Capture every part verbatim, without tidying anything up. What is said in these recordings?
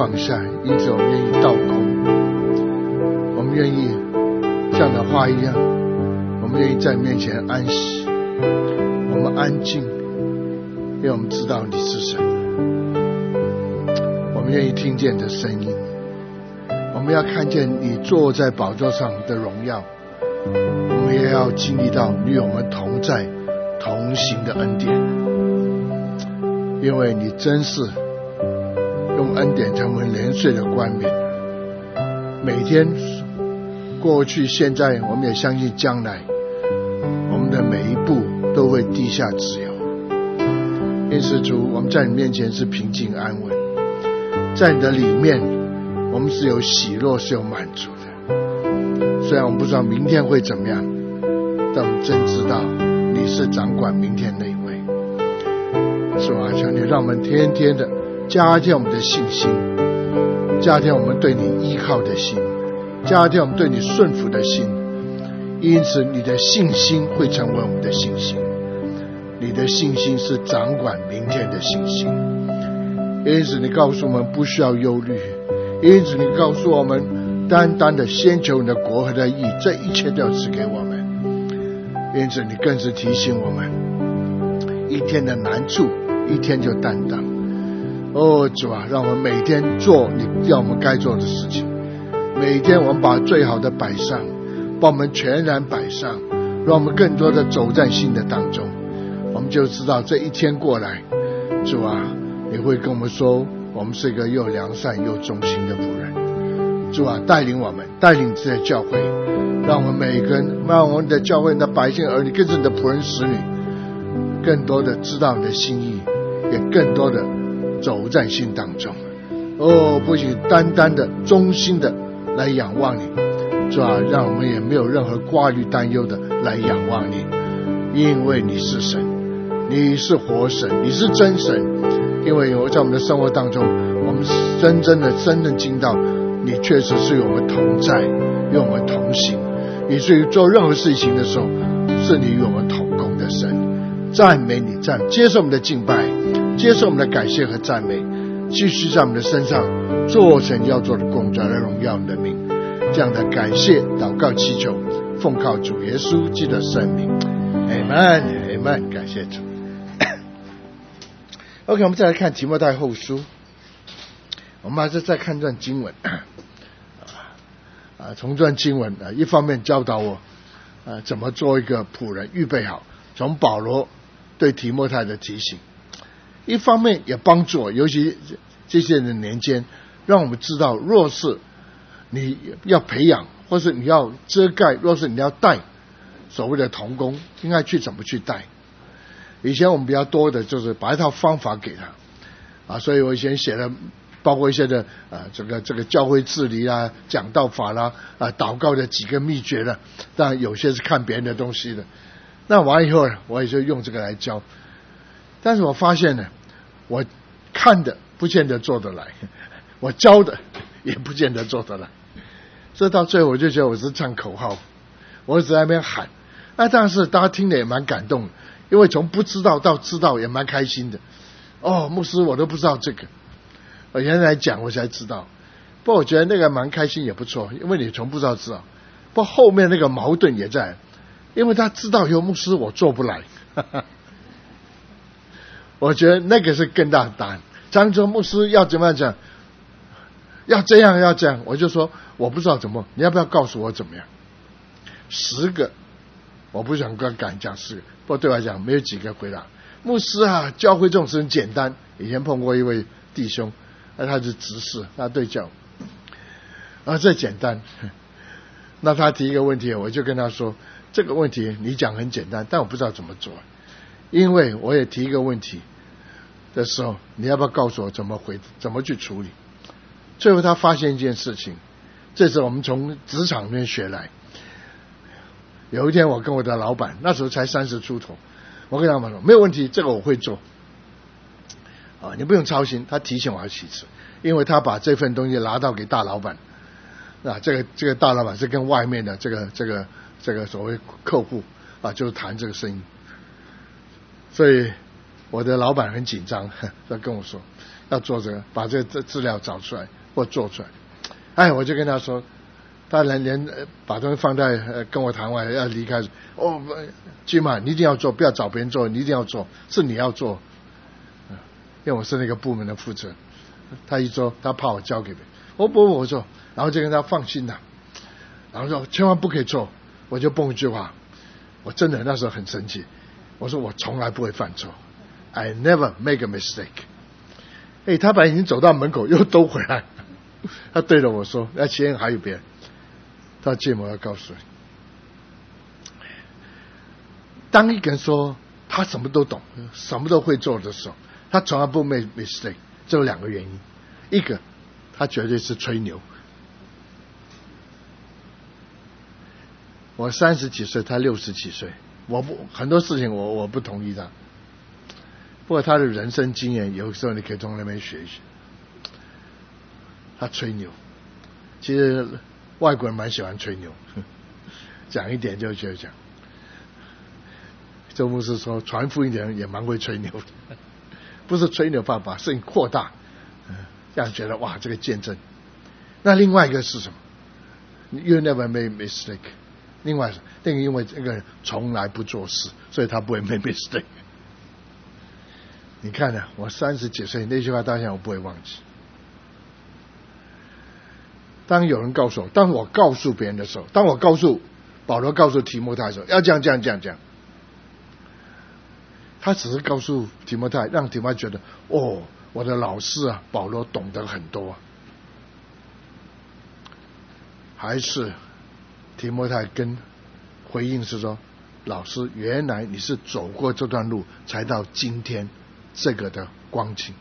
放下，因此我们愿意倒空，我们愿意像那花一样，我们愿意在面前安息，我们安静，因为我们知道你是神，我们愿意听见你的声音，我们要看见你坐在宝座上的荣耀，我们也要经历到你与我们同在同行的恩典，因为你真是用恩典成为年岁的冠冕，每天过去现在我们也相信将来我们的每一步都会地下自由。因此主，我们在你面前是平静安稳，在你的里面我们是有喜乐，是有满足的。虽然我们不知道明天会怎么样，但我们真知道你是掌管明天那一位。主啊，求你让我们天天的加添我们的信心，加添我们对你依靠的心，加添我们对你顺服的心。因此你的信心会成为我们的信心，你的信心是掌管明天的信心。因此你告诉我们不需要忧虑，因此你告诉我们单单的先求你的国和你的义，这一切都要赐给我们。因此你更是提醒我们，一天的难处一天就担当。哦主啊，让我们每天做你要我们该做的事情，每天我们把最好的摆上，把我们全然摆上，让我们更多的走在新的当中。我们就知道这一天过来，主啊，你会跟我们说我们是一个又良善又忠心的仆人。主啊，带领我们，带领这些教会，让我们每个人，让我们的教会的百姓儿女，更是你的仆人使女，更多的知道你的心意，也更多的走在心当中。哦，不许单单的忠心的来仰望你，主啊，让我们也没有任何挂虑担忧的来仰望你，因为你是神，你是活神，你是真神。因为在我们的生活当中，我们真正的真正经到你确实是与我们同在，与我们同行，以至于做任何事情的时候是你与我们同工的神。赞美你，赞接受我们的敬拜，接受我们的感谢和赞美，继续在我们的身上做成要做的工作来荣耀你的名。这样的感谢祷告祈求，奉靠主耶稣基督的圣名。 Amen Amen， 感谢主。OK， 我们再来看提摩太后书，我们还是再看段经文啊，从段经文啊，一方面教导我啊怎么做一个仆人，预备好，从保罗对提摩太的提醒，一方面也帮助我，尤其这些人的年间，让我们知道，若是你要培养，或是你要遮盖，若是你要带所谓的同工，应该去怎么去带。以前我们比较多的就是把一套方法给他啊，所以我以前写了包括一些的啊这个这个教会治理啦、讲道法啦、啊祷告的几个秘诀了，当然有些是看别人的东西的。那完以后呢，我也就用这个来教。但是我发现呢，我看的不见得做得来，我教的也不见得做得来。所以到最后我就觉得我是唱口号，我一直在那边喊，那但是大家听了也蛮感动的，因为从不知道到知道也蛮开心的。哦，牧师我都不知道这个，我原来讲我才知道。不过我觉得那个蛮开心也不错，因为你从不知道知道。不过后面那个矛盾也在，因为他知道以后牧师我做不来，我觉得那个是更大的答案。张忠牧师要怎么样讲，要这样要这样，我就说我不知道怎么，你要不要告诉我怎么样？十个我不想跟敢讲十个，不过对我来讲没有几个回答。牧师啊，教会这种事很简单。以前碰过一位弟兄，那他是执事，他对教啊，这简单。那他提一个问题，我就跟他说，这个问题你讲很简单，但我不知道怎么做，因为我也提一个问题的时候，你要不要告诉我怎么回，怎么去处理？最后他发现一件事情，这是我们从职场里面学来。有一天我跟我的老板，那时候才三十出头，我跟老板说没有问题，这个我会做啊，你不用操心。他提醒我要其次，因为他把这份东西拿到给大老板啊，这个这个大老板是跟外面的这个这个这个所谓客户啊，就是谈这个生意。所以我的老板很紧张，他跟我说要做这个，把这个资料找出来或做出来。哎，我就跟他说，他连连把东西放在呃跟我谈完要离开，哦，金马你一定要做，不要找别人做，你一定要做，是你要做，因为我是那个部门的负责人。他一说，他怕我交给别人，我不我做，然后就跟他放心了，然后说千万不可以做，我就蹦一句话，我真的那时候很生气，我说我从来不会犯错 ，I never make a mistake。哎，他本来已经走到门口，又兜回来，他对着我说：“那前面还有别人。”他芥末要告诉你，当一个人说他什么都懂、什么都会做的时候，他从来不 make mistake。这有两个原因，一个他绝对是吹牛。我三十几岁，他六十几岁，我不很多事情我我不同意他。不过他的人生经验，有时候你可以从那边学一学。他吹牛，其实外国人蛮喜欢吹牛，讲一点就就讲。周牧师说，传福音的人也蛮会吹牛的，不是吹牛办法，是你扩大，让人觉得哇，这个见证。那另外一个是什么 ？You never make mistake。另外，那个因为这个人从来不做事，所以他不会 make mistake。你看呢、啊？我三十几岁那句话，到现在我不会忘记。当有人告诉我，当我告诉别人的时候，当我告诉保罗告诉提摩太的时候，要这样这样这样这样，他只是告诉提摩太，让提摩太觉得，哦，我的老师啊，保罗懂得很多。还是提摩太跟回应是说，老师，原来你是走过这段路，才到今天这个的光景。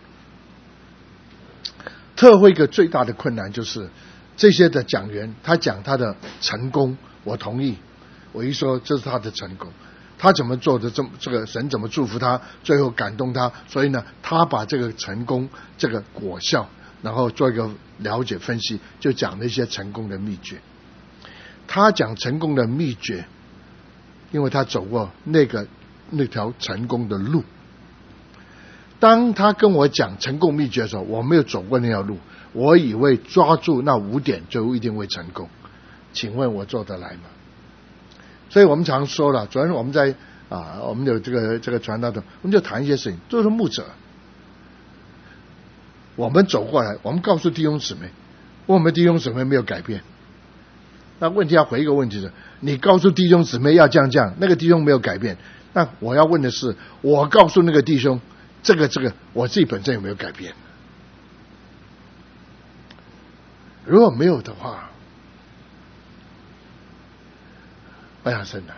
特会一个最大的困难就是，这些的讲员，他讲他的成功，我同意。我一说这是他的成功，他怎么做的，这这个神怎么祝福他，最后感动他，所以呢，他把这个成功这个果效，然后做一个了解分析，就讲那些成功的秘诀。他讲成功的秘诀，因为他走过那个那条成功的路。当他跟我讲成功秘诀的时候，我没有走过那条路，我以为抓住那五点就一定会成功。请问我做得来吗？所以我们常说了，昨天我们在啊，我们有这个这个传道的，我们就谈一些事情，就是牧者。我们走过来，我们告诉弟兄姊妹，我们弟兄姊妹没有改变。那问题要回一个问题是，你告诉弟兄姊妹要这样这样，那个弟兄没有改变，那我要问的是，我告诉那个弟兄，这个这个我自己本身有没有改变？如果没有的话，非常深难。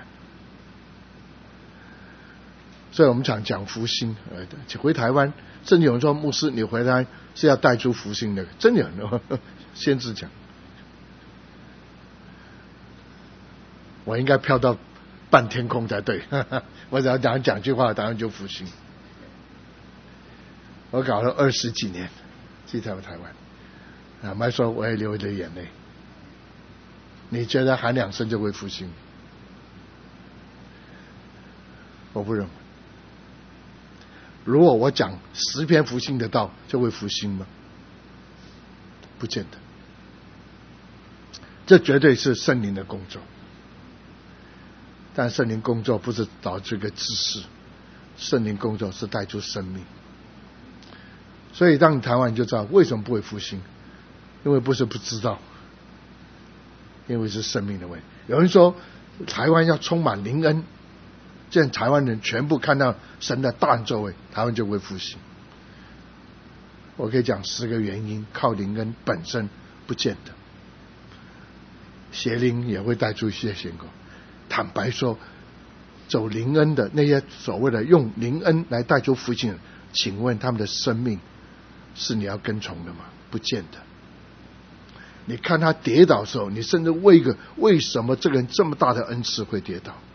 所以我们讲讲福星，呃，回台湾，甚至有人说牧师，你回来是要带出福星的，真有人先知讲。我应该飘到半天空才对，呵呵，我只要讲讲句话，当然就复兴。我搞了二十几年，去台湾台湾，啊，麦说我也流着眼泪。你觉得喊两声就会复兴？我不认为。如果我讲十篇复兴的道，就会复兴吗？不见得。这绝对是圣灵的工作。但圣灵工作不是导致一个知识，圣灵工作是带出生命。所以当你谈完你就知道为什么不会复兴，因为不是不知道，因为是生命的问题。有人说台湾要充满灵恩，这样台湾人全部看到神的大作为，台湾就会复兴。我可以讲十个原因，靠灵恩本身不见得，邪灵也会带出一些结果。坦白说，走灵恩的那些所谓的用灵恩来带出复兴，请问他们的生命是你要跟从的吗？不见得。你看他跌倒的时候，你甚至为一个为什么这个人这么大的恩赐会跌倒？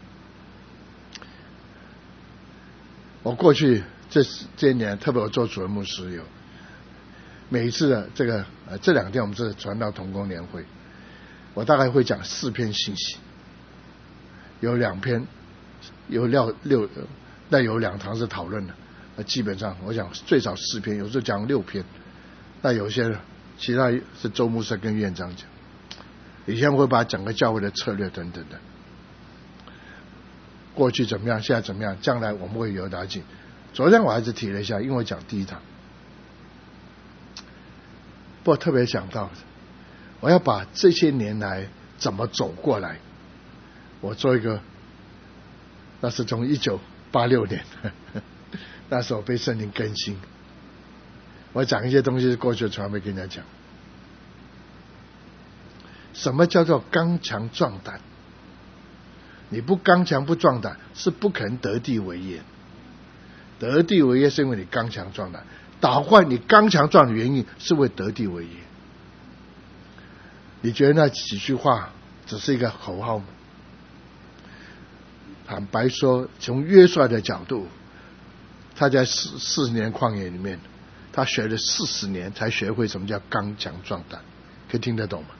我过去这这一年，特别我做主任牧师有每一次的这个呃这两天我们是传道同工年会，我大概会讲四篇信息。有两篇有六六，那有两堂是讨论的， 那基本上我讲最少四篇，有时候讲六篇。那有些其他是周牧师跟院长讲，以前会把整个教会的策略等等的，过去怎么样，现在怎么样，将来我们会有了解。昨天我还是提了一下，因为我讲第一堂，不过特别想到我要把这些年来怎么走过来，我做一个，那是从一九八六年那时候被圣灵更新，我讲一些东西是过去从来没跟人家讲。什么叫做刚强壮胆？你不刚强不壮胆，是不可能得地为业。得地为业是因为你刚强壮胆，打坏你刚强壮的原因是为得地为业。你觉得那几句话只是一个口号吗？坦白说，从约书亚的角度，他在四四十年旷野里面，他学了四十年才学会什么叫刚强壮胆，可以听得懂吗？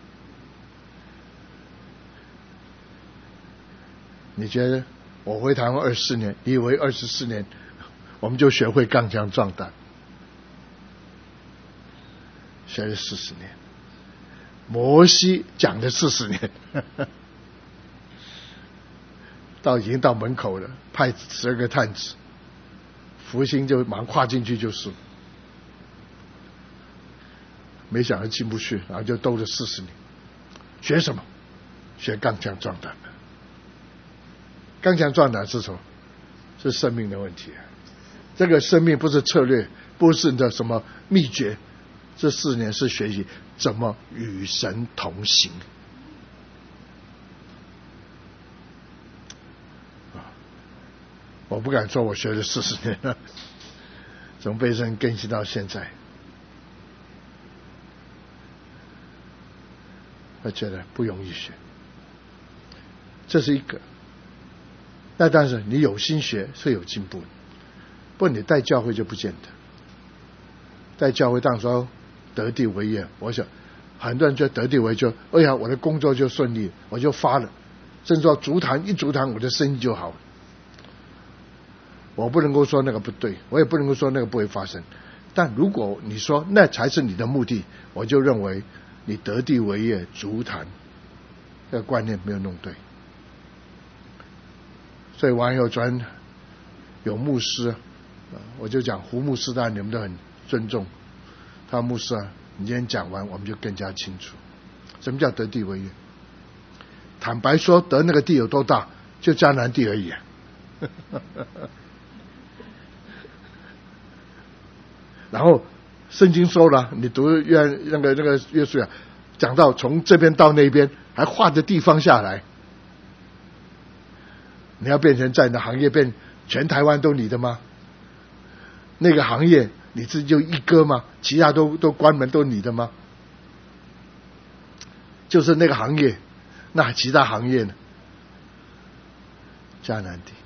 你觉得我回台湾二十四年，你以为二十四年我们就学会刚强壮胆？学了四十年，摩西讲了四十年，到已经到门口了，派十二个探子，福星就马上跨进去就是，没想到进不去，然后就兜了四十年，学什么？学刚强壮胆。刚强壮胆是什么？是生命的问题。这个生命不是策略，不是你的什么秘诀，这四年是学习怎么与神同行。我不敢说我学了四十年了，从被神更新到现在，我觉得不容易学，这是一个。那但是你有心学是有进步的，不你带教会就不见得。带教会当时得地为业，我想很多人就得地为就，哎呀，我的工作就顺利，我就发了，甚至说足坛一足坛，我的生意就好了。我不能够说那个不对，我也不能够说那个不会发生。但如果你说那才是你的目的，我就认为你得地为业足坛这个观念没有弄对。所以网友专有牧师，我就讲胡牧师，当然你们都很尊重他牧师啊。你今天讲完，我们就更加清楚什么叫得地为业。坦白说，得那个地有多大，就迦南地而已、啊。然后圣经说了，你读约那个那个约书亚讲到从这边到那边，还画着地方下来。你要变成在你的行业变全台湾都你的吗？那个行业你自己就一哥吗？其他都都关门都你的吗？就是那个行业，那其他行业呢？迦南地。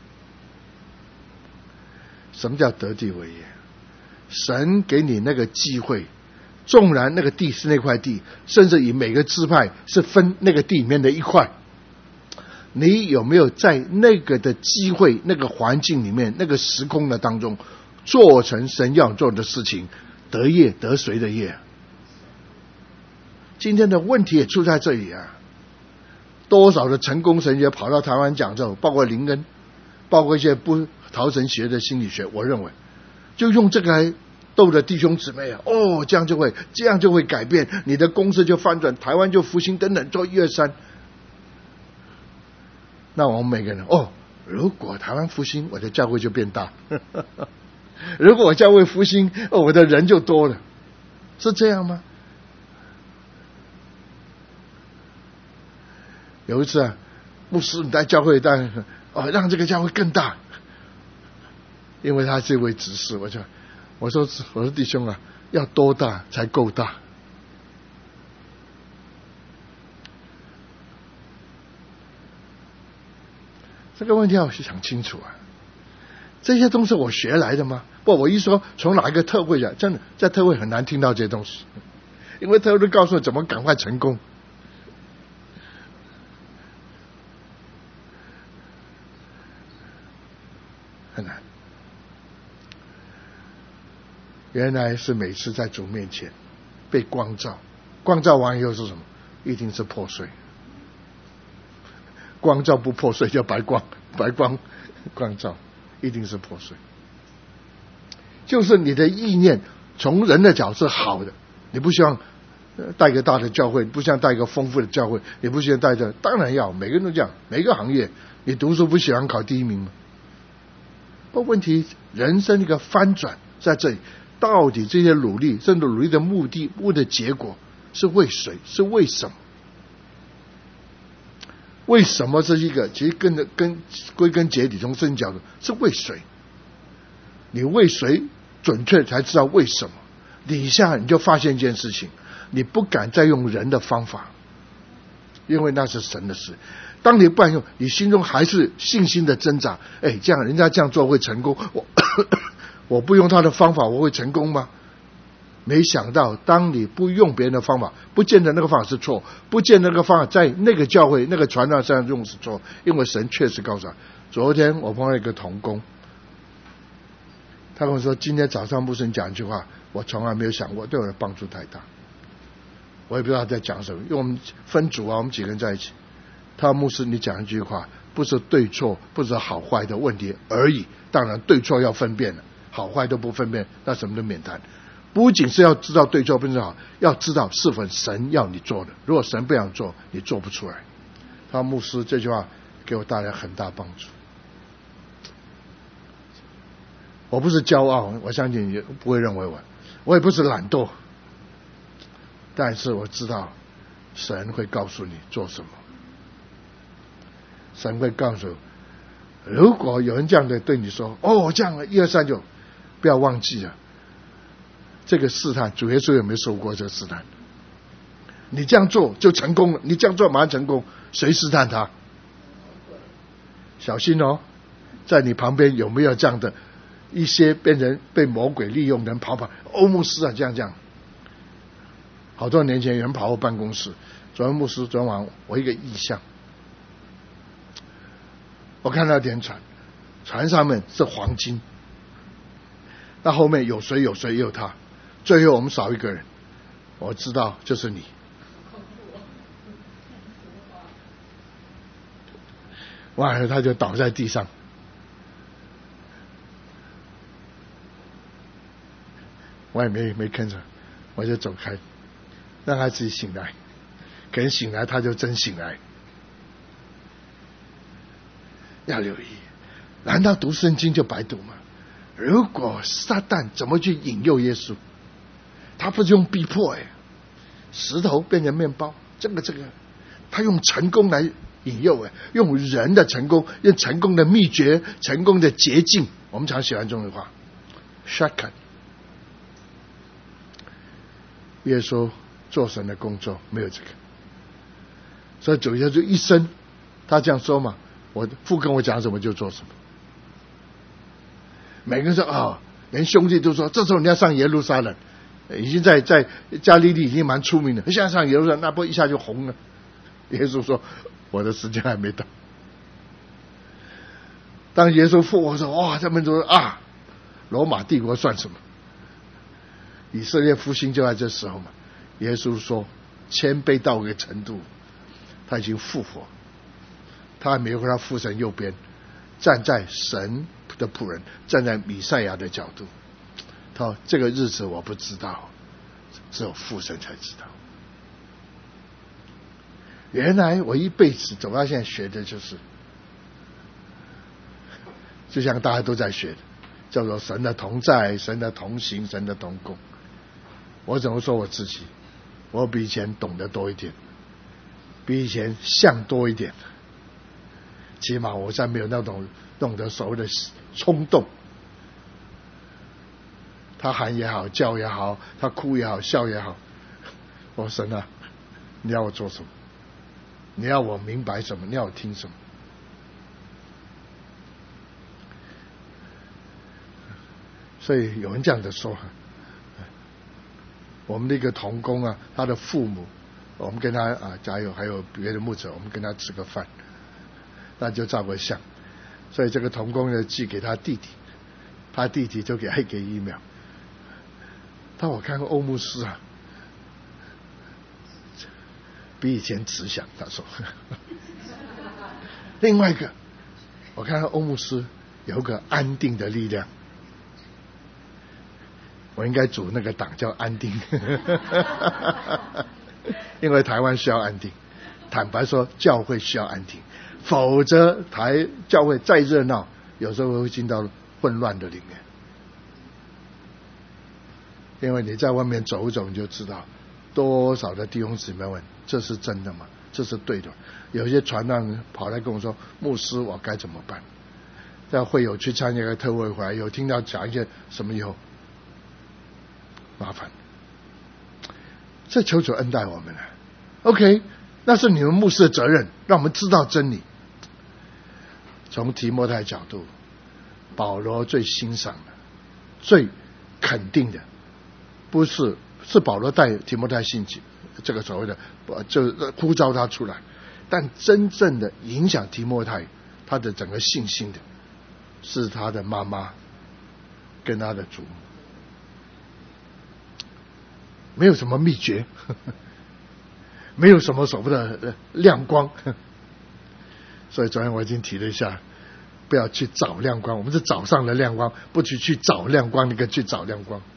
什么叫得地为业？神给你那个机会，纵然那个地是那块地，甚至以每个支派是分那个地里面的一块，你有没有在那个的机会、那个环境里面、那个时空的当中，做成神要做的事情，得业得谁的业？今天的问题也出在这里啊！多少的成功神学跑到台湾讲座，包括林恩，包括一些不逃神学的心理学，我认为就用这个来逗着弟兄姊妹啊！哦，这样就会，这样就会改变，你的公司就翻转，台湾就复兴等等，做一二三。那我们每个人哦，如果台湾复兴，我的教会就变大；如果我教会复兴，哦，我的人就多了，是这样吗？有一次啊，牧师你带教会带哦，让这个教会更大，因为他这位执事，我就我说我说弟兄啊，要多大才够大？这个问题要想清楚啊！这些东西我学来的吗？不，我一说从哪一个特会讲，真的在特会很难听到这些东西，因为特会告诉我怎么赶快成功，很难。 原来是每次在主面前被光照，光照完以后是什么？一定是破碎。光照不破碎叫白光，白光光照一定是破碎。就是你的意念从人的角是好的，你不希望带一个大的教会，不希望带一个丰富的教会，你不希望带着，当然要，每个人都这样，每个行业，你读书不喜欢考第一名吗？不，问题人生一个翻转在这里，到底这些努力，这努力的目的、目的结果是为谁？是为什么？为什么这一个？其实跟着跟归根结底，从圣经角度是为谁？你为谁准确才知道为什么？底下你就发现一件事情，你不敢再用人的方法，因为那是神的事。当你不敢用，你心中还是信心的挣扎。哎，这样人家这样做会成功，我我不用他的方法，我会成功吗？没想到，当你不用别人的方法，不见得那个方法是错，不见得那个方法在那个教会、那个传道上用是错，因为神确实告诉他。昨天我碰到一个同工，他跟我说，今天早上牧师你讲一句话，我从来没有想过，对我的帮助太大。我也不知道他在讲什么，因为我们分组啊，我们几个人在一起。他说牧师，你讲一句话，不是对错，不是好坏的问题而已。当然对错要分辨了，好坏都不分辨，那什么都免谈。不仅是要知道对错不是好，要知道是否神要你做的。如果神不想做，你做不出来。他说牧师这句话给我带来很大帮助。我不是骄傲，我相信你不会认为我，我也不是懒惰，但是我知道神会告诉你做什么。神会告诉，如果有人这样的对你说，哦，这样一二三九，不要忘记了，这个试探，主耶稣有没有受过这个试探？你这样做就成功了，你这样做马上成功，谁试探他？小心哦，在你旁边有没有这样的一些被人被魔鬼利用的人跑跑，欧牧师啊，这样这样。好多年前有人跑我办公室，昨天牧师昨天晚上我一个异象。我看到一点船，船上面是黄金，那后面有谁有谁也有他，最后我们少一个人，我知道就是你。完了他就倒在地上，我也没没跟着，我就走开，让他自己醒来，可能醒来他就真醒来。要留意，难道读圣经就白读吗？如果撒旦怎么去引诱耶稣，他不是用逼迫哎，石头变成面包，这个这个，他用成功来引诱哎，用人的成功，用成功的秘诀，成功的捷径。我们常喜欢这种话 ，shortcut。耶稣做神的工作没有这个，所以主耶稣一生，他这样说嘛。我父跟我讲什么就做什么。每个人说啊、哦，连兄弟都说，这时候你要上耶路撒冷，已经在在加利利已经蛮出名了，现在上耶路撒冷那不一下就红了。耶稣说，我的时间还没到。当耶稣复活的时候，哇，他们都说啊，罗马帝国算什么？以色列复兴就在这时候嘛。耶稣说，谦卑到一个程度，他已经复活。他还没有和他父神右边，站在神的仆人，站在弥赛亚的角度。他说：“这个日子我不知道，只有父神才知道。”原来我一辈子走到现在学的就是，就像大家都在学的，叫做神的同在、神的同行、神的同工。我怎么说我自己？我比以前懂得多一点，比以前像多一点。起码我现在没有那种弄得所谓的冲动。他喊也好，叫也好，他哭也好，笑也好，我说神啊，你要我做什么？你要我明白什么？你要我听什么？所以有人这样的说，我们的一个同工啊，他的父母，我们跟他啊加油，还有别的牧者，我们跟他吃个饭。那就照个相，所以这个同工呢寄给他弟弟，他弟弟就给他给 email， 但我看过欧牧师啊，比以前慈祥。他说，另外一个，我看到欧牧师有个安定的力量。我应该组那个党叫安定，因为台湾需要安定。坦白说，教会需要安定，否则台教会再热闹，有时候会进到混乱的里面。因为你在外面走一走，你就知道多少的弟兄姊妹问：这是真的吗？这是对的吗？有些传道人跑来跟我说：牧师，我该怎么办？在会友去参加一个特会回来，有听到讲一些什么以后，麻烦，这求主恩待我们了。OK， 那是你们牧师的责任，让我们知道真理。从提摩太角度，保罗最欣赏的、最肯定的，不是是保罗带提摩太信这个所谓的就呼召他出来，但真正的影响提摩太他的整个信心的，是他的妈妈跟他的祖母。没有什么秘诀，没有什么所谓的亮光，所以昨天我已经提了一下，不要去找亮光，我们是早上的亮光，不去去找亮光，那个去找亮光。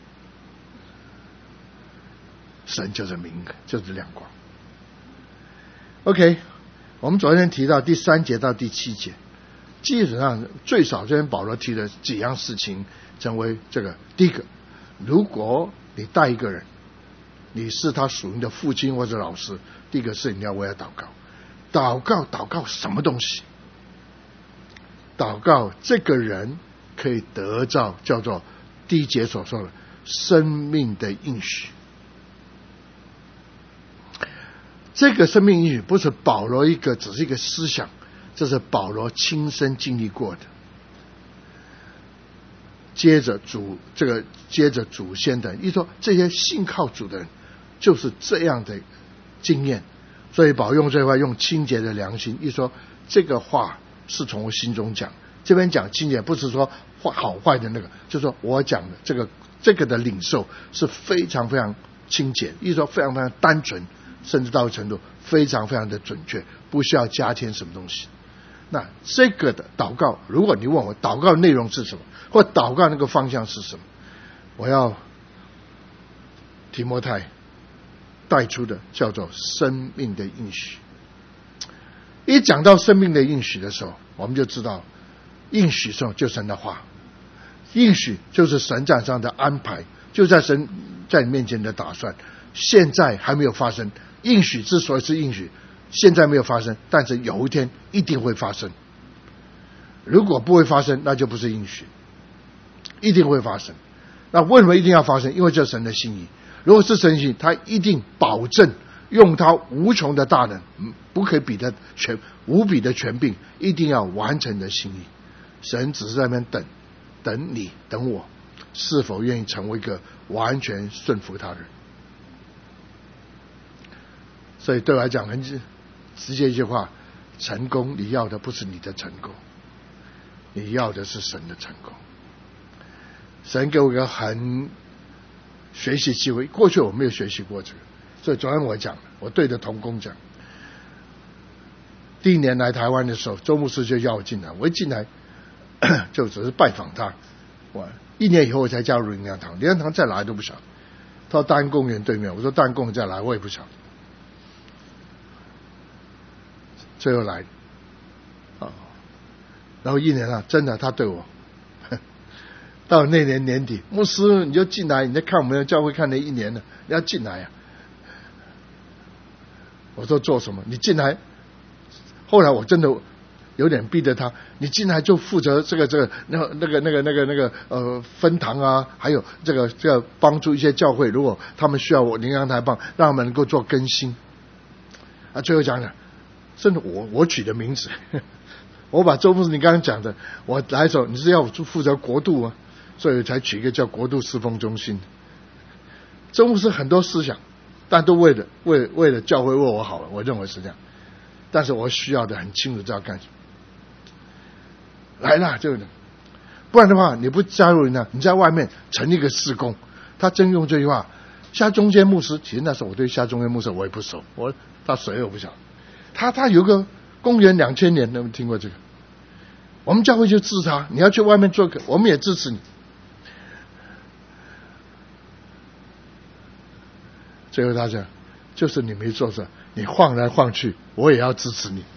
神就是明，就是亮光。OK， 我们昨天提到第三节到第七节，基本上最少这边保罗提了几样事情，成为这个第一个，如果你带一个人，你是他属灵的父亲或者老师，第一个是你要为他祷告。祷告祷告什么东西？祷告这个人可以得到叫做第一节所说的生命的应许。这个生命应许不是保罗一个只是一个思想，这是保罗亲身经历过的。接着主这个接着祖先的，一说这些信靠主的人就是这样的经验，所以保罗用这话用清洁的良心，一说这个话是从我心中讲。这边讲清洁不是说好坏的那个，就是说我讲的这个这个的领受是非常非常清洁，一说非常非常单纯，甚至到程度非常非常的准确，不需要加添什么东西。那这个的祷告，如果你问我祷告的内容是什么，或祷告那个方向是什么，我要提摩太带出的叫做生命的应许。一讲到生命的应许的时候，我们就知道应许上就是神的话，应许就是神在上的安排，就在神在你面前的打算，现在还没有发生。应许之所以是应许，现在没有发生，但是有一天一定会发生。如果不会发生，那就不是应许，一定会发生。那为什么一定要发生？因为这是神的心意。如果是神的心意，他一定保证用他无穷的大能，不可以比的全无比的权柄，一定要完成的心意。神只是在那边等，等你等我，是否愿意成为一个完全顺服他的人。所以对我来讲很直接一句话，成功你要的不是你的成功，你要的是神的成功。神给我一个很学习机会，过去我没有学习过这个，所以昨天我讲，我对着同工讲，第一年来台湾的时候，周牧师就要我进来，我一进来就只是拜访他，我一年以后我才加入灵粮堂，灵粮堂在哪都不晓得，他说大安公园对面，我说大安公园在哪我也不晓得，最后来啊，然后一年了，真的他对我到那年年底，牧师你就进来，你在看我们的教会看了一年了，你要进来呀、啊。我说做什么？你进来。后来我真的有点逼着他，你进来就负责这个这个那那个那个那个那个呃分堂啊，还有这个这个帮助一些教会，如果他们需要我灵粮台帮，让他们能够做更新。啊，最后讲讲，真的我我取的名字，我把周牧师你刚刚讲的，我来的时候你是要我负责国度啊。所以才取一个叫国度侍奉中心。周牧师很多思想，但都为了为为了教会为我好了，我认为是这样。但是我需要的很清楚知道干什么。来了就，不然的话你不加入呢，你在外面成立一个事工， 他真用这句话。夏中间牧师，其实那时候我对夏中间牧师我也不熟，我他谁我不晓得。他他有个公元两千年，有没有听过这个？我们教会就支持他，你要去外面做个，我们也支持你。最后他讲，就是你没做事，你晃来晃去，我也要支持你。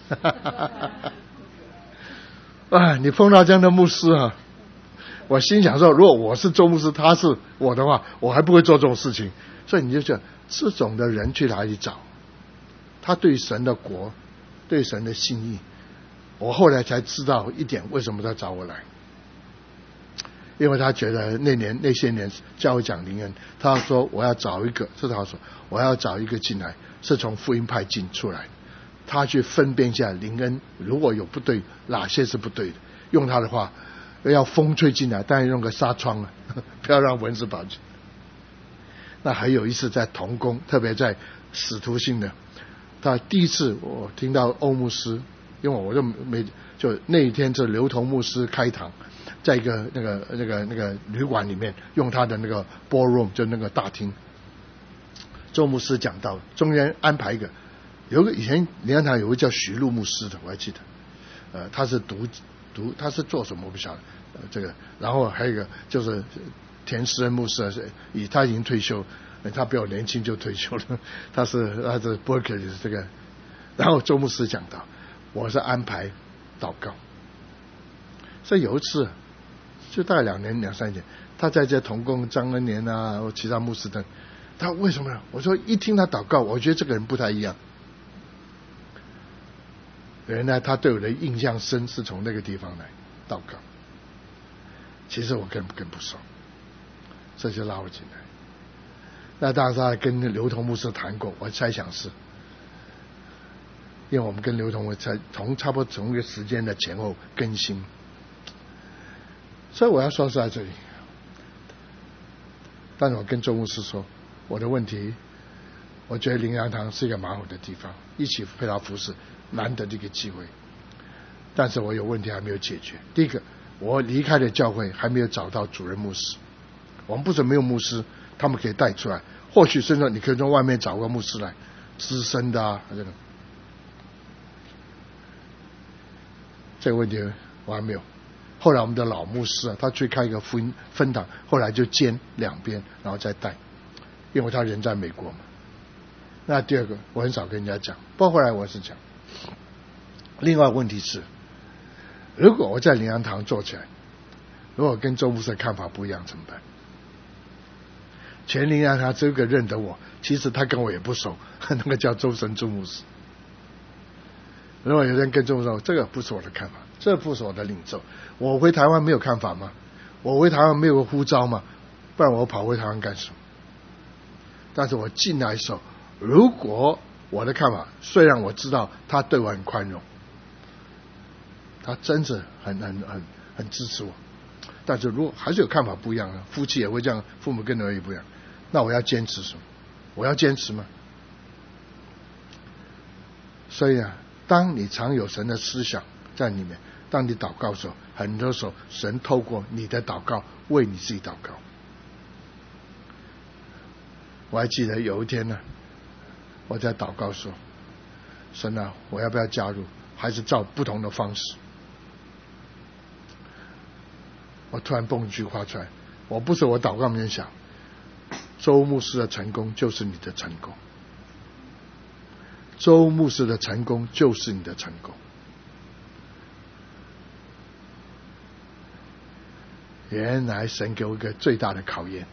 啊，你碰到这样的牧师啊，我心想说，如果我是周牧师，他是我的话，我还不会做这种事情。所以你就讲，这种的人去哪里找？他对神的国，对神的信义，我后来才知道一点，为什么他找我来。因为他觉得那年那些年教会讲灵恩，他说我要找一个，是他说我要找一个进来，是从福音派进出来，他去分辨一下灵恩如果有不对，哪些是不对的。用他的话，要风吹进来，但是用个纱窗啊，不要让蚊子跑进。那还有一次在同工，特别在使徒性的，他第一次我听到欧牧师，因为我就没就那一天是刘同牧师开堂，在一个那个那个那个旅馆里面，用他的那个 ballroom 就那个大厅，周牧师讲到，中间安排一个，有个以前灵恩堂有个叫许禄牧师的，我还记得，呃，他是读读他是做什么我不晓得，呃，这个，然后还有一个就是田思恩牧师，以他已经退休，他比我年轻就退休了，他是他是 Berkeley 这个，然后周牧师讲到，我是安排祷告，所以有一次，就大概两年两三年，他在这同工张恩年啊，或其他牧师等，他为什么呢？我说一听他祷告，我觉得这个人不太一样。原来他对我的印象深是从那个地方来祷告，其实我根本跟不熟，这就拉我进来。那当时他跟刘同牧师谈过，我猜想是，因为我们跟刘同才同差不多同一个时间的前后更新，所以我要说是在这里。但是我跟周牧师说，我的问题，我觉得灵粮堂是一个蛮好的地方，一起配他服侍，难得的一个机会。但是我有问题还没有解决。第一个，我离开了教会，还没有找到主任牧师。我们不是没有牧师，他们可以带出来。或许甚至你可以从外面找个牧师来，资深的啊，这个这个问题我还没有。后来我们的老牧师啊，他去开一个福音分堂，后来就兼两边，然后再带，因为他人在美国嘛。那第二个，我很少跟人家讲，包括后来我是讲。另外问题是，如果我在灵粮堂做起来，如果跟周牧师的看法不一样怎么办？全灵粮堂这个认得我，其实他跟我也不熟，那个叫周神柱牧师。如果有人跟周牧师说，这个不是我的看法，这不是我的领袖，我回台湾没有看法吗？我回台湾没有个呼召吗？不然我跑回台湾干什么？但是我进来的时候，如果我的看法，虽然我知道他对我很宽容，他真是很很很很支持我，但是如果还是有看法不一样的，夫妻也会这样，父母跟儿女不一样，那我要坚持什么？我要坚持吗？所以啊，当你常有神的思想在里面，当你祷告的时候，很多时候神透过你的祷告为你自己祷告。我还记得有一天呢，我在祷告说，神啊，我要不要加入？还是照不同的方式？我突然蹦一句话出来，我不是我祷告里面想，周牧师的成功就是你的成功，周牧师的成功就是你的成功。原来神给我一个最大的考验，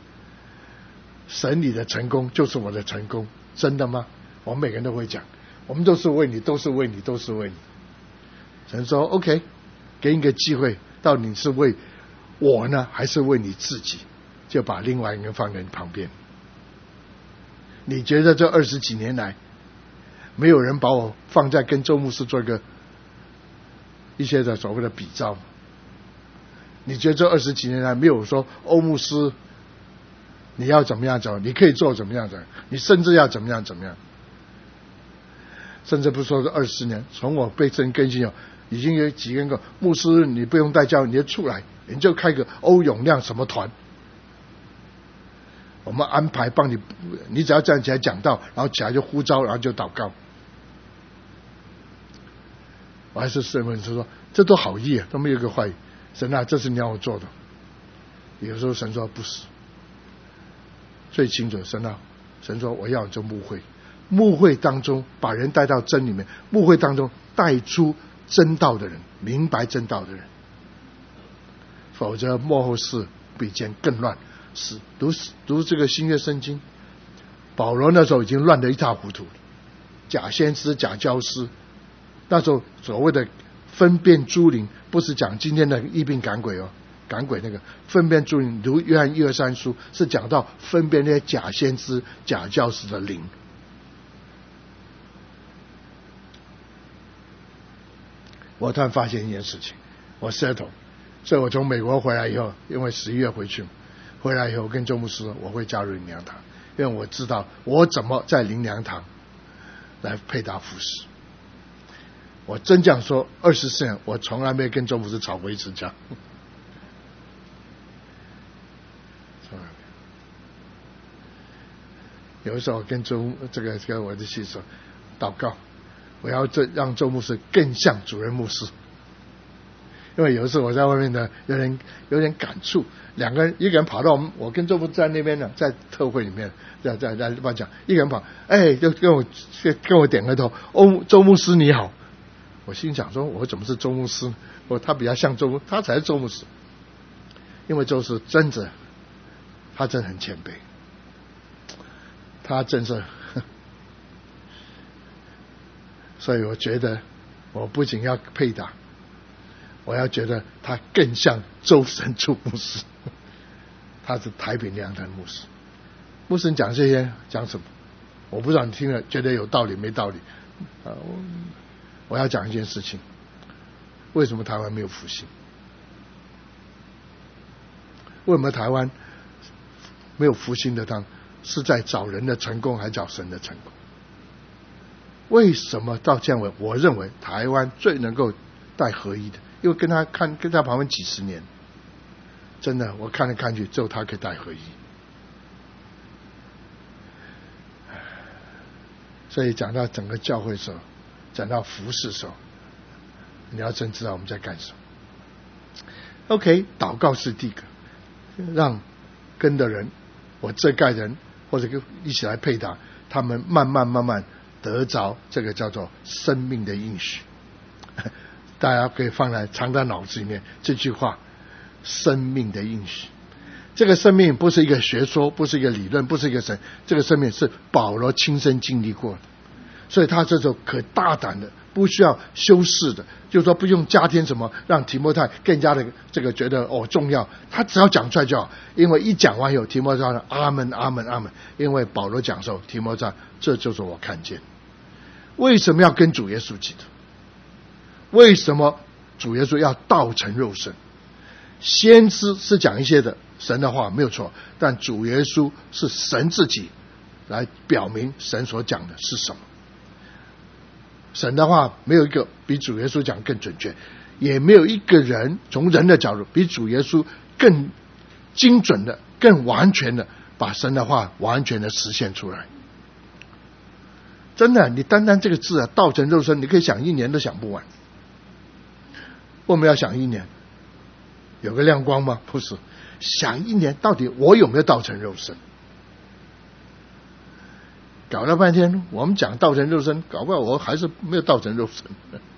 神你的成功就是我的成功，真的吗？我们每个人都会讲，我们都是为你，都是为你，都是为你。神说 OK， 给你一个机会，到底你是为我呢，还是为你自己？就把另外一个人放在你旁边。你觉得这二十几年来，没有人把我放在跟周牧师做一个一些的所谓的比照吗？你觉得这二十几年来没有说欧牧师你要怎么样怎么样，你可以做怎么样怎么样，你甚至要怎么样怎么样，甚至不说是二十年，从我被神更新了，已经有几个人说牧师你不用带教，你就出来，你就开个欧永亮什么团， 我们安排帮你，你只要站起来讲道，然后起来就呼召，然后就祷告。我还是神问说，这都好意啊，都没有一个坏意。神啊，这是你要我做的。有时候神说不是，最清楚。神啊，神说我要做牧会，牧会当中把人带到真里面，牧会当中带出真道的人，明白真道的人，否则末后事比前更乱。是读读这个新约圣经，保罗那时候已经乱得一塌糊涂了，假先知、假教师，那时候所谓的分辨诸灵，不是讲今天的疫病赶鬼哦，赶鬼那个分辨诸灵，读约翰一二三书是讲到分辨那些假先知、假教师的灵。我突然发现一件事情，我 settle， 所以我从美国回来以后，因为十一月回去。回来以后跟周牧师说，我会加入灵粮堂，因为我知道我怎么在灵粮堂来配搭服侍。我真讲说，二十四年我从来没跟周牧师吵过一次架。有的时候跟周这个跟我的妻子说，祷告，我要这让周牧师更像主任牧师。因为有一次我在外面呢，有点有点感触，两个人一个人跑到我们，我跟周牧在那边呢，在特会里面在在在在讲，一个人跑，哎，就跟我跟我点个头，哦，周牧师你好。我心想说，我怎么是周牧师？我他比较像周牧，他才是周牧师。因为周是真的，他真的很谦卑，他真是，所以我觉得我不仅要配搭。我要觉得他更像周神处牧师，他是台北灵粮堂牧师。牧师讲这些讲什么？我不知道你听了觉得有道理没道理。啊，我我要讲一件事情：为什么台湾没有复兴？为什么台湾没有复兴的当？是在找人的成功，还是找神的成功？为什么到现在我认为台湾最能够带合一的？因为跟他看跟他旁边几十年，真的我看来看去，只有他可以带合一。所以讲到整个教会的时候，讲到服事的时候，你要真知道我们在干什么。OK， 祷告是第一个，让跟的人，我这代人或者一起来配搭，他们慢慢慢慢得着这个叫做生命的应许。大家可以放在藏在脑子里面这句话，生命的应许。这个生命不是一个学说，不是一个理论，不是一个神，这个生命是保罗亲身经历过的，所以他这种可大胆的，不需要修饰的，就是说不用加添什么，让提摩太更加的这个觉得哦重要，他只要讲出来就好。因为一讲完以后，提摩太说阿门阿门阿门，因为保罗讲的时候，提摩太这就是我看见。为什么要跟主耶稣记得？为什么主耶稣要道成肉身？先知是讲一些的神的话没有错，但主耶稣是神自己来表明神所讲的是什么。神的话没有一个比主耶稣讲更准确，也没有一个人从人的角度比主耶稣更精准的、更完全的把神的话完全的实现出来。真的，你单单这个字啊，道成肉身，你可以想一年都想不完。我们要想一年有个亮光吗？不是，想一年到底我有没有道成肉身？搞了半天我们讲道成肉身，搞不好我还是没有道成肉身。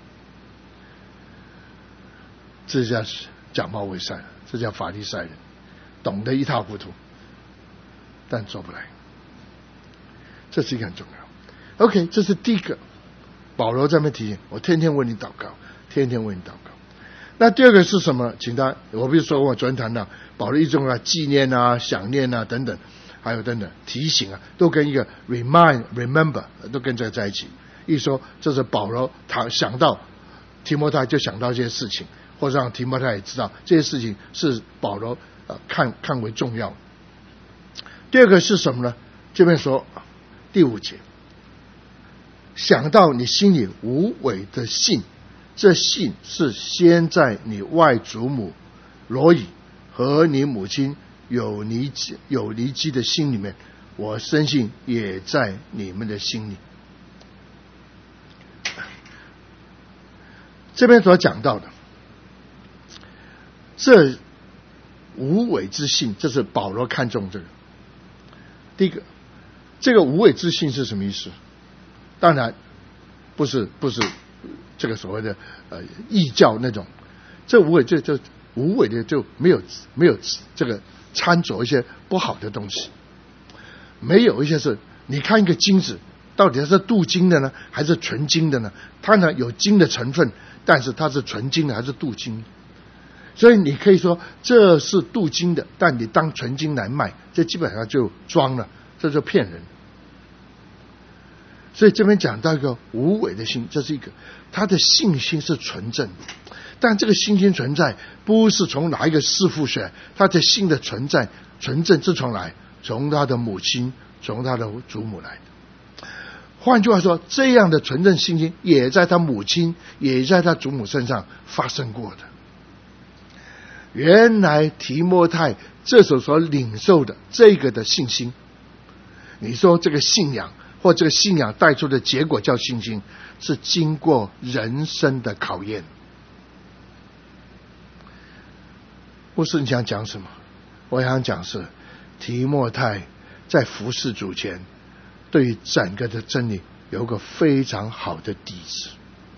这叫假冒伪善，这叫法利赛人，懂得一塌糊涂，但做不来。这是一个很重要。 OK， 这是第一个，保罗在那边提醒我，天天为你祷告，天天为你祷告。那第二个是什么？请他，我比如说我昨天谈到保罗一种啊纪念啊、想念啊等等，还有等等提醒啊，都跟一个 remind、remember 都跟这个在一起。一说这是保罗他想到提摩太就想到这些事情，或者让提摩太也知道这些事情是保罗呃看看为重要。第二个是什么呢？这边说第五节，想到你心里无伪的信，这信是先在你外祖母罗以和你母亲有尼基有尼基的心里面，我深信也在你们的心里。这边所讲到的这无伪之信，这是保罗看重这个。第一个，这个无伪之信是什么意思？当然不是不是这个所谓的呃异教那种，这无伪就就无伪的就没有没有这个掺着一些不好的东西，没有一些是你看一个金子到底它是镀金的呢还是纯金的呢？它呢有金的成分，但是它是纯金的还是镀金的？所以你可以说这是镀金的，但你当纯金来卖，这基本上就装了，这就骗人。所以这边讲到一个无伪的心，这是一个他的信心是纯正的，但这个信心存在不是从哪一个师傅学，他的心的存在纯正是从来从他的母亲从他的祖母来的。换句话说，这样的纯正信心也在他母亲也在他祖母身上发生过的。原来提摩太这时候所领受的这个的信心，你说这个信仰或这个信仰带出的结果叫信心，是经过人生的考验。不是你想讲什么，我想讲是提摩太在服侍主前对于整个的真理有个非常好的底子。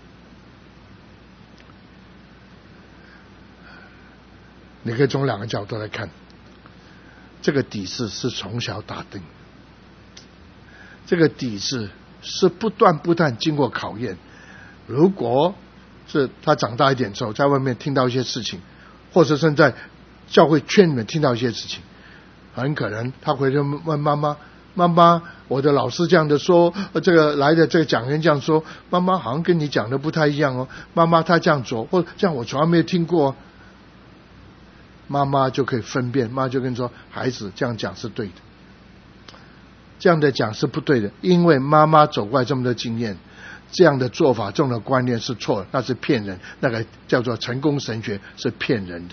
你可以从两个角度来看，这个底子是从小打定，这个底子是不断不断经过考验。如果是他长大一点之后，在外面听到一些事情，或者是在教会圈里面听到一些事情，很可能他回头问妈妈：“妈妈，我的老师这样的说，这个来的这个讲员这样说，妈妈好像跟你讲的不太一样哦。妈妈他这样做，或者这样我从来没有听过。”妈妈就可以分辨，妈妈就跟你说：“孩子这样讲是对的，这样的讲是不对的，因为妈妈走过来这么多经验，这样的做法、这种的观念是错的，那是骗人，那个叫做成功神学是骗人的。”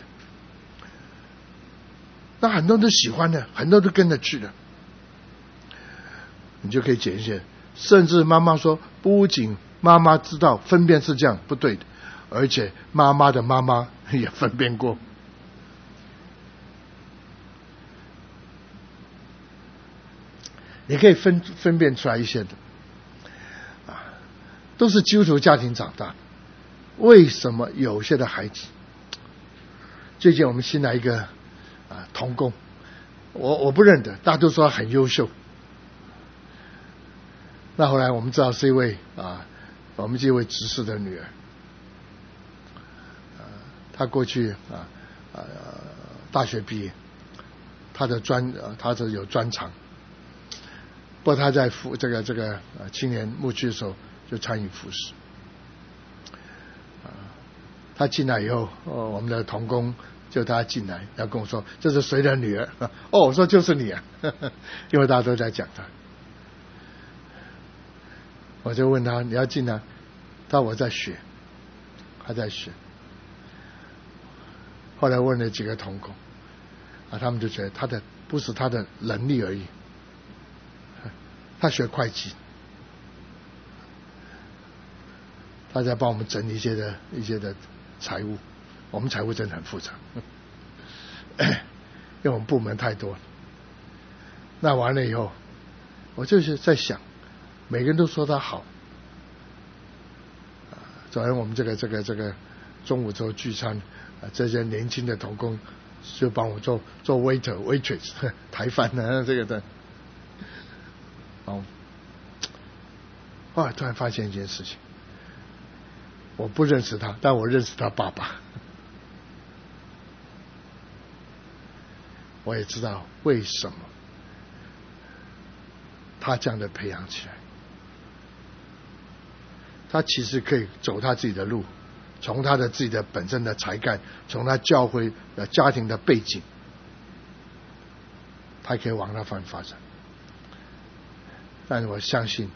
那很多人都喜欢的，很多人都跟着去的，你就可以解释。甚至妈妈说，不仅妈妈知道分辨是这样不对的，而且妈妈的妈妈也分辨过。你可以分分辨出来一些的，啊，都是基督徒家庭长大的。为什么有些的孩子？最近我们新来一个啊童工，我我不认得，大家都说他很优秀。那后来我们知道是一位啊，我们这位执事的女儿，啊，她过去啊啊大学毕业，她的专啊她是有专长。不过他在服这个这个呃青年牧区的时候就参与服侍，啊，他进来以后，哦，我们的同工就他进来，要跟我说这是谁的女儿？哦，我说就是你啊，呵呵，因为大家都在讲他，我就问他你要进来，他说我在学，还在学。后来问了几个同工，啊，他们就觉得他的不是他的能力而已。他学会计，他在帮我们整理一些的一些的财务，我们财务真的很复杂，因为我们部门太多了。那完了以后，我就是在想，每个人都说他好。昨天我们这个这个这个中午之后聚餐，啊，这些年轻的同工就帮我做做 waiter waitress 台饭呢，这个的。哦，后来突然发现一件事情，我不认识他，但我认识他爸爸。我也知道为什么他这样的培养起来。他其实可以走他自己的路，从他的自己的本身的才干，从他教会的家庭的背景，他可以往那方面发展。但是我相信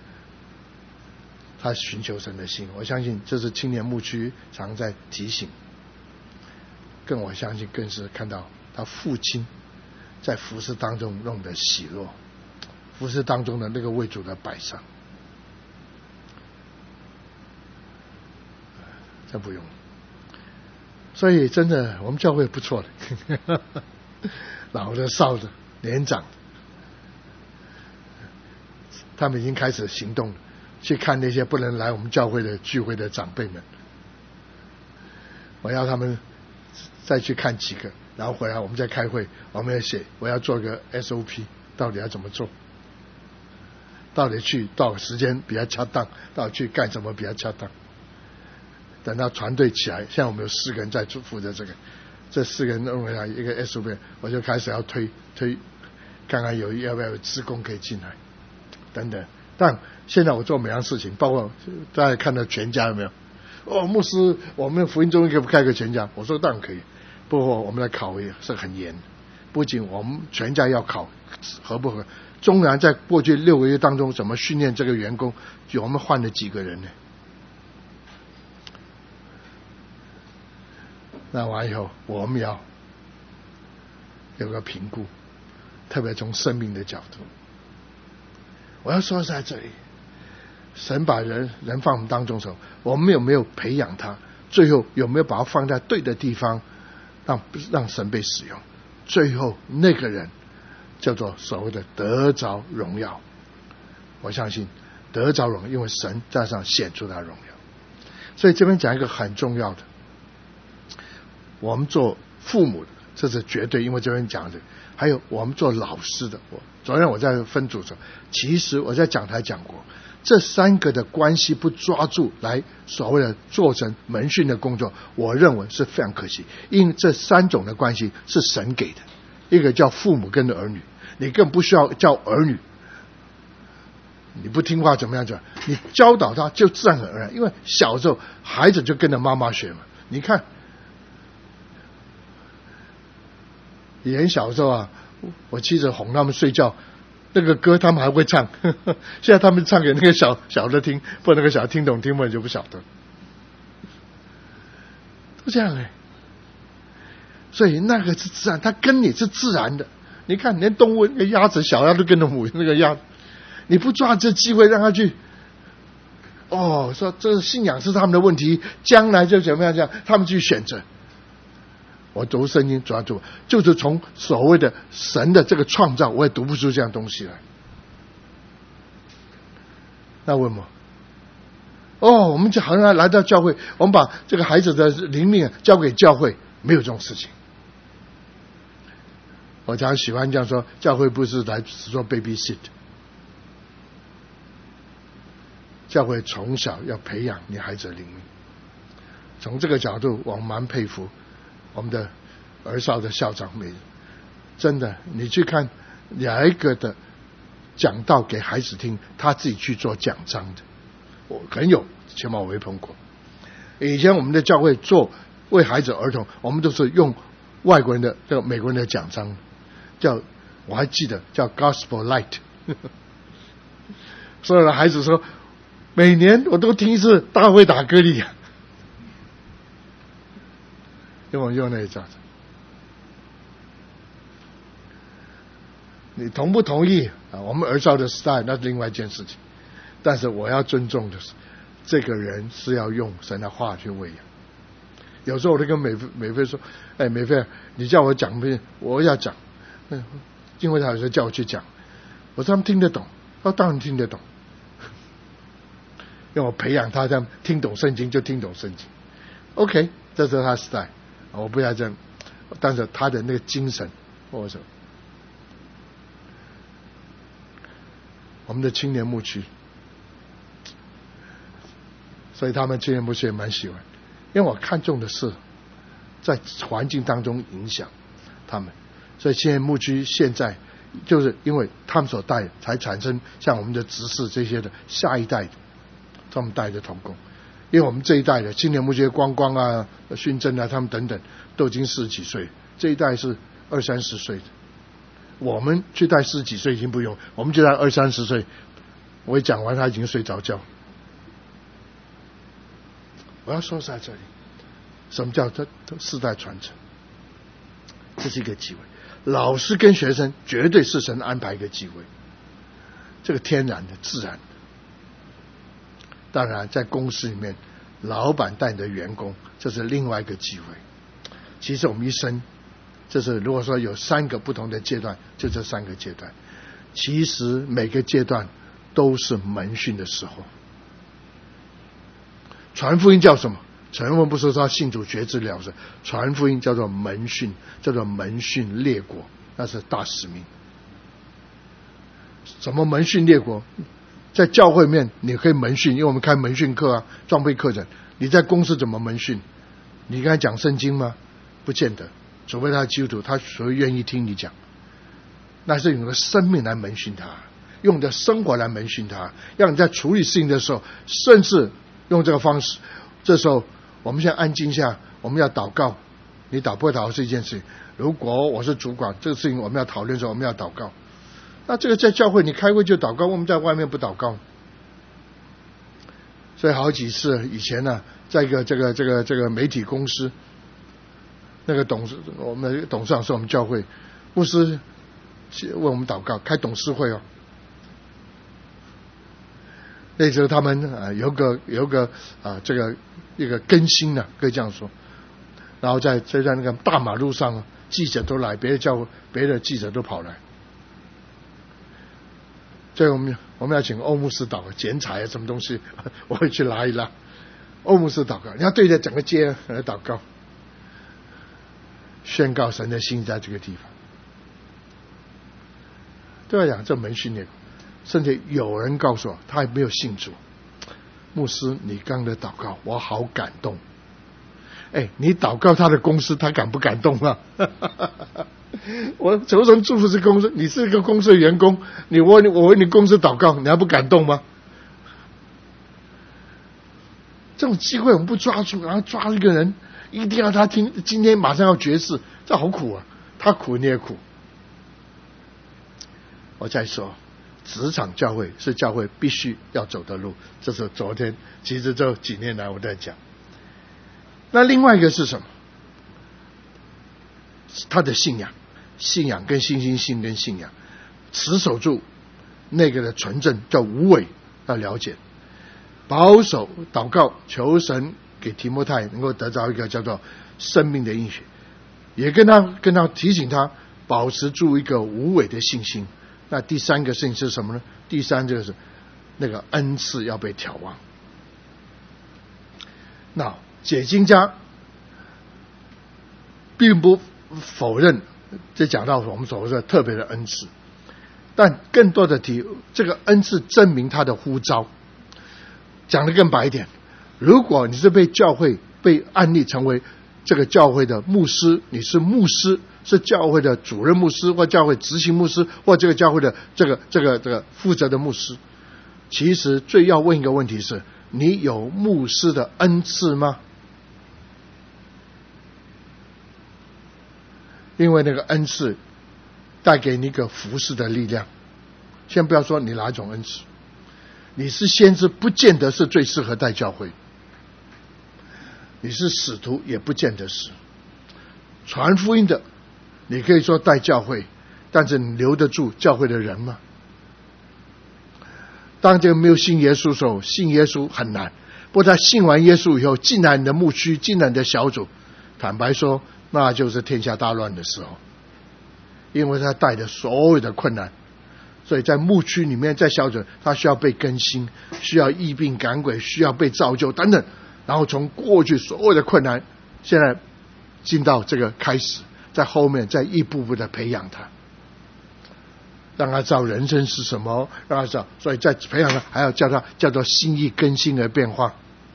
他寻求神的心，我相信这是青年牧区常在提醒，更我相信更是看到他父亲在服事当中弄得喜乐，服事当中的那个为主的摆上，这不用。所以真的我们教会不错的，老的少的年长，他们已经开始行动了，去看那些不能来我们教会的聚会的长辈们，我要他们再去看几个，然后回来我们再开会，我们要写，我要做个 S O P， 到底要怎么做，到底去多少时间比较恰当，到底去干什么比较恰当。等到团队起来，现在我们有四个人在负责这个，这四个人弄回来一个 S O P， 我就开始要推推，看看有要不要有志工可以进来等等。但现在我做每样事情，包括大家看到全家有没有？哦，牧师，我们福音中心可不可以开个全家？我说当然可以，不过我们的考核是很严，不仅我们全家要考合不合，纵然在过去六个月当中怎么训练这个员工，我们换了几个人呢？那完以后我们要有个评估，特别从生命的角度。我要说在这里，神把人人放我们当中的时候，我们有没有培养他，最后有没有把他放在对的地方，让让神被使用，最后那个人叫做所谓的得着荣耀。我相信得着荣耀，因为神在上显出他荣耀。所以这边讲一个很重要的，我们做父母的，这是绝对，因为这边讲的，还有我们做老师的。我昨天我在分组的时候，其实我在讲台讲过，这三个的关系不抓住来所谓的做成门训的工作，我认为是非常可惜。因为这三种的关系是神给的，一个叫父母跟儿女，你更不需要叫儿女，你不听话怎么样讲，你教导他就自然而然，因为小时候孩子就跟着妈妈学嘛。你看以前小时候啊，我妻子哄他们睡觉，那个歌他们还会唱，呵呵，现在他们唱给那个小小的听，不那个小听懂听不懂就不晓得，都这样哎。所以那个是自然，他跟你是自然的。你看连动物那个鸭子，小鸭都跟着母那个鸭，你不抓这机会让他去，哦，说这信仰是他们的问题，将来就怎么样这样，他们去选择。我读圣经主要读就是从所谓的神的这个创造，我也读不出这样东西来。那为什么？哦，我们就好像来到教会，我们把这个孩子的灵命交给教会，没有这种事情。我常喜欢这样说，教会不是来只做 baby sit， 教会从小要培养你孩子的灵命。从这个角度，我蛮佩服我们的儿少的校长们，真的，你去看哪一个的讲道给孩子听，他自己去做讲章的，我很有，起码我没碰过。以前我们的教会做为孩子儿童，我们都是用外国人的这个美国人的讲章，叫我还记得叫 Gospel Light 所有的孩子说，每年我都听一次大卫打歌利亚，用我用那一张，你同不同意啊？我们儿少的时代那是另外一件事情，但是我要尊重的是，这个人是要用神的话去喂养。有时候我就跟美美菲说：“哎，美菲，你叫我讲不行，我要讲。”嗯，因为他有时候叫我去讲，我说他们听得懂，他当然听得懂，因为我培养他这样听懂圣经就听懂圣经。OK， 这是他时代。我不要这样，但是他的那个精神，或者我们的青年牧区，所以他们青年牧区也蛮喜欢，因为我看重的是在环境当中影响他们，所以青年牧区现在就是因为他们所带，才产生像我们的执事这些的下一代的，他们带的同工。因为我们这一代的青年牧区光光啊、训正啊，他们等等都已经四十几岁，这一代是二三十岁的。我们去带四十几岁已经不用，我们就带二三十岁。我一讲完，他已经睡着觉。我要说在这里，什么叫这世代传承？这是一个机会。 老师跟学生绝对是神安排一个机会，这个天然的自然的。当然在公司里面，老板带你的员工，这是另外一个机会。其实我们一生，这是如果说有三个不同的阶段，就这三个阶段，其实每个阶段都是门训的时候。传福音叫什么？传福音不是说信主学治了事，传福音叫做门训，叫做门训列国，那是大使命。怎么门训列国？在教会里面你可以门训，因为我们开门训课啊，装备课程。你在公司怎么门训？你跟他讲圣经吗？不见得，除非他是基督徒，他所以愿意听你讲。那是用个生命来门训他，用你的生活来门训他，让你在处理事情的时候，甚至用这个方式。这时候我们现在安静下，我们要祷告。你祷不祷告是一件事情。如果我是主管，这个事情我们要讨论的时候，我们要祷告。那这个在教会你开会就祷告，我们在外面不祷告。所以好几次以前呢、啊，在一个这个这个这个媒体公司，那个董事我们董事长是我们教会牧师为我们祷告，开董事会哦。那时候他们啊有个有个啊这个一个更新呢、啊，可以这样说。然后在在在那个大马路上、啊，记者都来，别的教会别的记者都跑来。所以我们我们要请欧牧师祷告，剪彩啊什么东西，我会去拉一拉。欧牧师祷告，你要对着整个街来祷告，宣告神的心在这个地方。对我讲，这门训练，甚至有人告诉我，他还没有信主，牧师，你刚的祷告，我好感动。哎，你祷告他的公司，他感不感动啊？我求神祝福这公司，你是一个公司的员工，你我我为你公司祷告，你还不感动吗？这种机会我们不抓住，然后抓一个人，一定要他听，今天马上要绝世，这好苦啊！他苦你也苦。我再说，职场教会是教会必须要走的路，这是昨天，其实这几年来我在讲。那另外一个是什么？他的信仰，信仰跟信心，信跟信仰，持守住那个的纯正，叫无伪，要了解，保守祷告，求神给提摩太能够得到一个叫做生命的应许，也跟他跟他提醒他保持住一个无伪的信心。那第三个事情是什么呢？第三就是那个恩赐要被眺望。那解经家并不否认这讲到我们所谓的特别的恩赐，但更多的提这个恩赐证明他的呼召。讲得更白一点，如果你是被教会被按立成为这个教会的牧师，你是牧师，是教会的主任牧师，或教会执行牧师，或这个教会的这个这个这个负责的牧师，其实最要问一个问题是，你有牧师的恩赐吗？因为那个恩赐带给你一个服侍的力量。先不要说你哪一种恩赐，你是先知不见得是最适合带教会，你是使徒也不见得是，传福音的你可以说带教会，但是你留得住教会的人吗？当这个没有信耶稣的时候，信耶稣很难，不过他信完耶稣以后，进来你的牧区，进来你的小组，坦白说那就是天下大乱的时候，因为他带着所有的困难。所以在牧区里面，在小组他需要被更新，需要疫病赶鬼，需要被造就等等，然后从过去所有的困难现在进到这个开始，在后面再一步步的培养他，让他知道人生是什么，让他知道，所以在培养他还要叫他叫做心意更新而变化，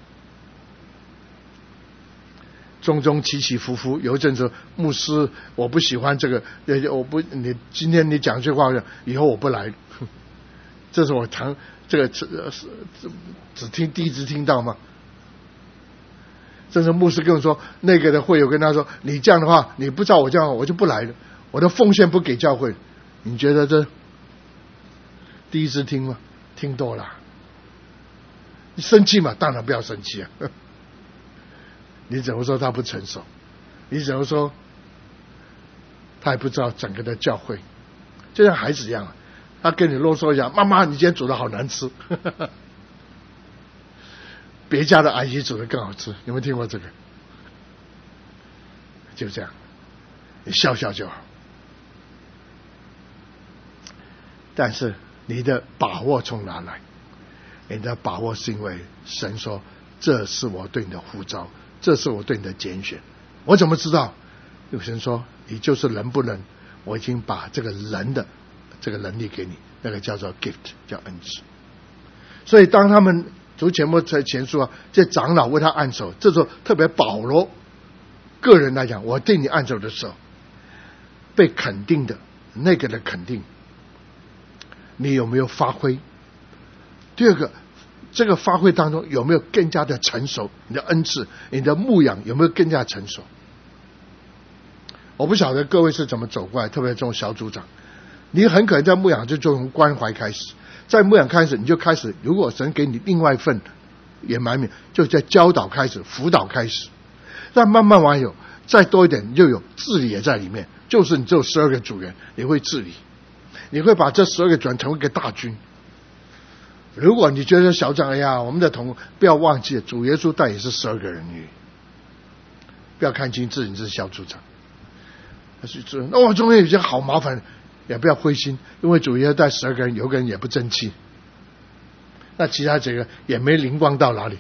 中中起起伏伏。有一阵子牧师我不喜欢这个，我不你今天你讲这话，以后我不来，这是我常这个只只听第一次听到吗？甚至牧师跟我说，那个的会友跟他说，你这样的话，你不照我这样，我就不来了，我的奉献不给教会。你觉得这第一次听吗？听多了，你生气嘛？当然不要生气啊！你怎么说他不成熟？你怎么说他还不知道整个的教会，就像孩子一样，他跟你啰嗦一下，妈妈你今天煮的好难吃，别家的阿姨煮的更好吃，有没有听过这个？就这样，你笑笑就好。但是你的把握从哪来？你的把握是因为神说这是我对你的呼召，这是我对你的拣选。我怎么知道？有神说你就是人不能，我已经把这个人的这个能力给你，那个叫做 gift， 叫恩赐。所以当他们读前面在前书啊，这长老为他按手，这时候特别保罗个人来讲，我对你按手的时候被肯定的那个的肯定，你有没有发挥？第二个，这个发挥当中有没有更加的成熟？你的恩赐，你的牧养有没有更加成熟？我不晓得各位是怎么走过来，特别这种小组长，你很可能在牧养就从关怀开始，在牧养开始你就开始，如果神给你另外一份也蛮免，就在教导开始，辅导开始，但慢慢完有再多一点，你就有治理也在里面，就是你只有十二个组员，你会治理，你会把这十二个组员成为一个大军。如果你觉得小长，哎呀，我们的同不要忘记，主耶稣带也是十二个人女，不要看清自己是小组长。那我中间有些好麻烦，也不要灰心，因为主耶稣带十二个人，有个人也不争气，那其他几个也没灵光到哪里，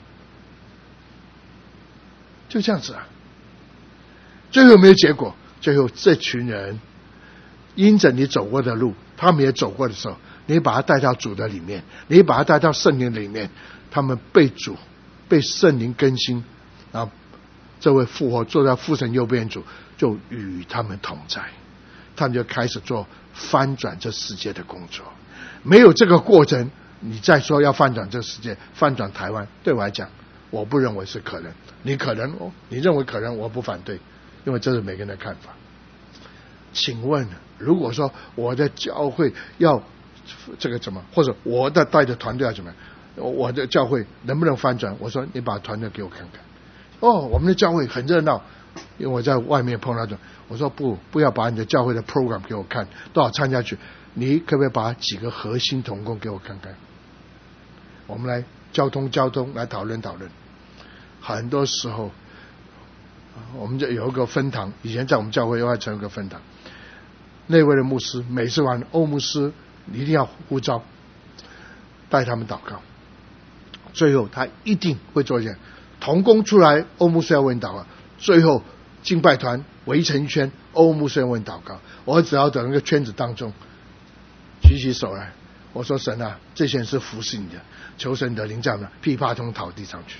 就这样子啊。最后没有结果，最后这群人因着你走过的路，他们也走过的时候，你把他带到主的里面，你把他带到圣灵里面，他们被主被圣灵更新，然后这位复活坐在父神右边主就与他们同在，他们就开始做翻转这世界的工作。没有这个过程，你再说要翻转这世界，翻转台湾，对我来讲我不认为是可能。你可能、哦、你认为可能，我不反对，因为这是每个人的看法。请问如果说我的教会要这个怎么，或者我的带的团队要怎么样，我的教会能不能翻转？我说你把团队给我看看。哦，我们的教会很热闹，因为我在外面碰到这，我说不，不要把你的教会的 program 给我看，都要参加去。你可不可以把几个核心同工给我看看？我们来交通交通来讨论讨论。很多时候，我们就有一个分堂，以前在我们教会要成立一个分堂，那位的牧师每次完欧牧师一定要呼召带他们祷告，最后他一定会做一件同工出来，欧牧师要为你祷告，最后敬拜团围成一圈，欧牧师要为你祷告，我只要在那个圈子当中举起手来，我说神啊，这些人是服侍你的，求神的灵在那噼啪通倒地上去。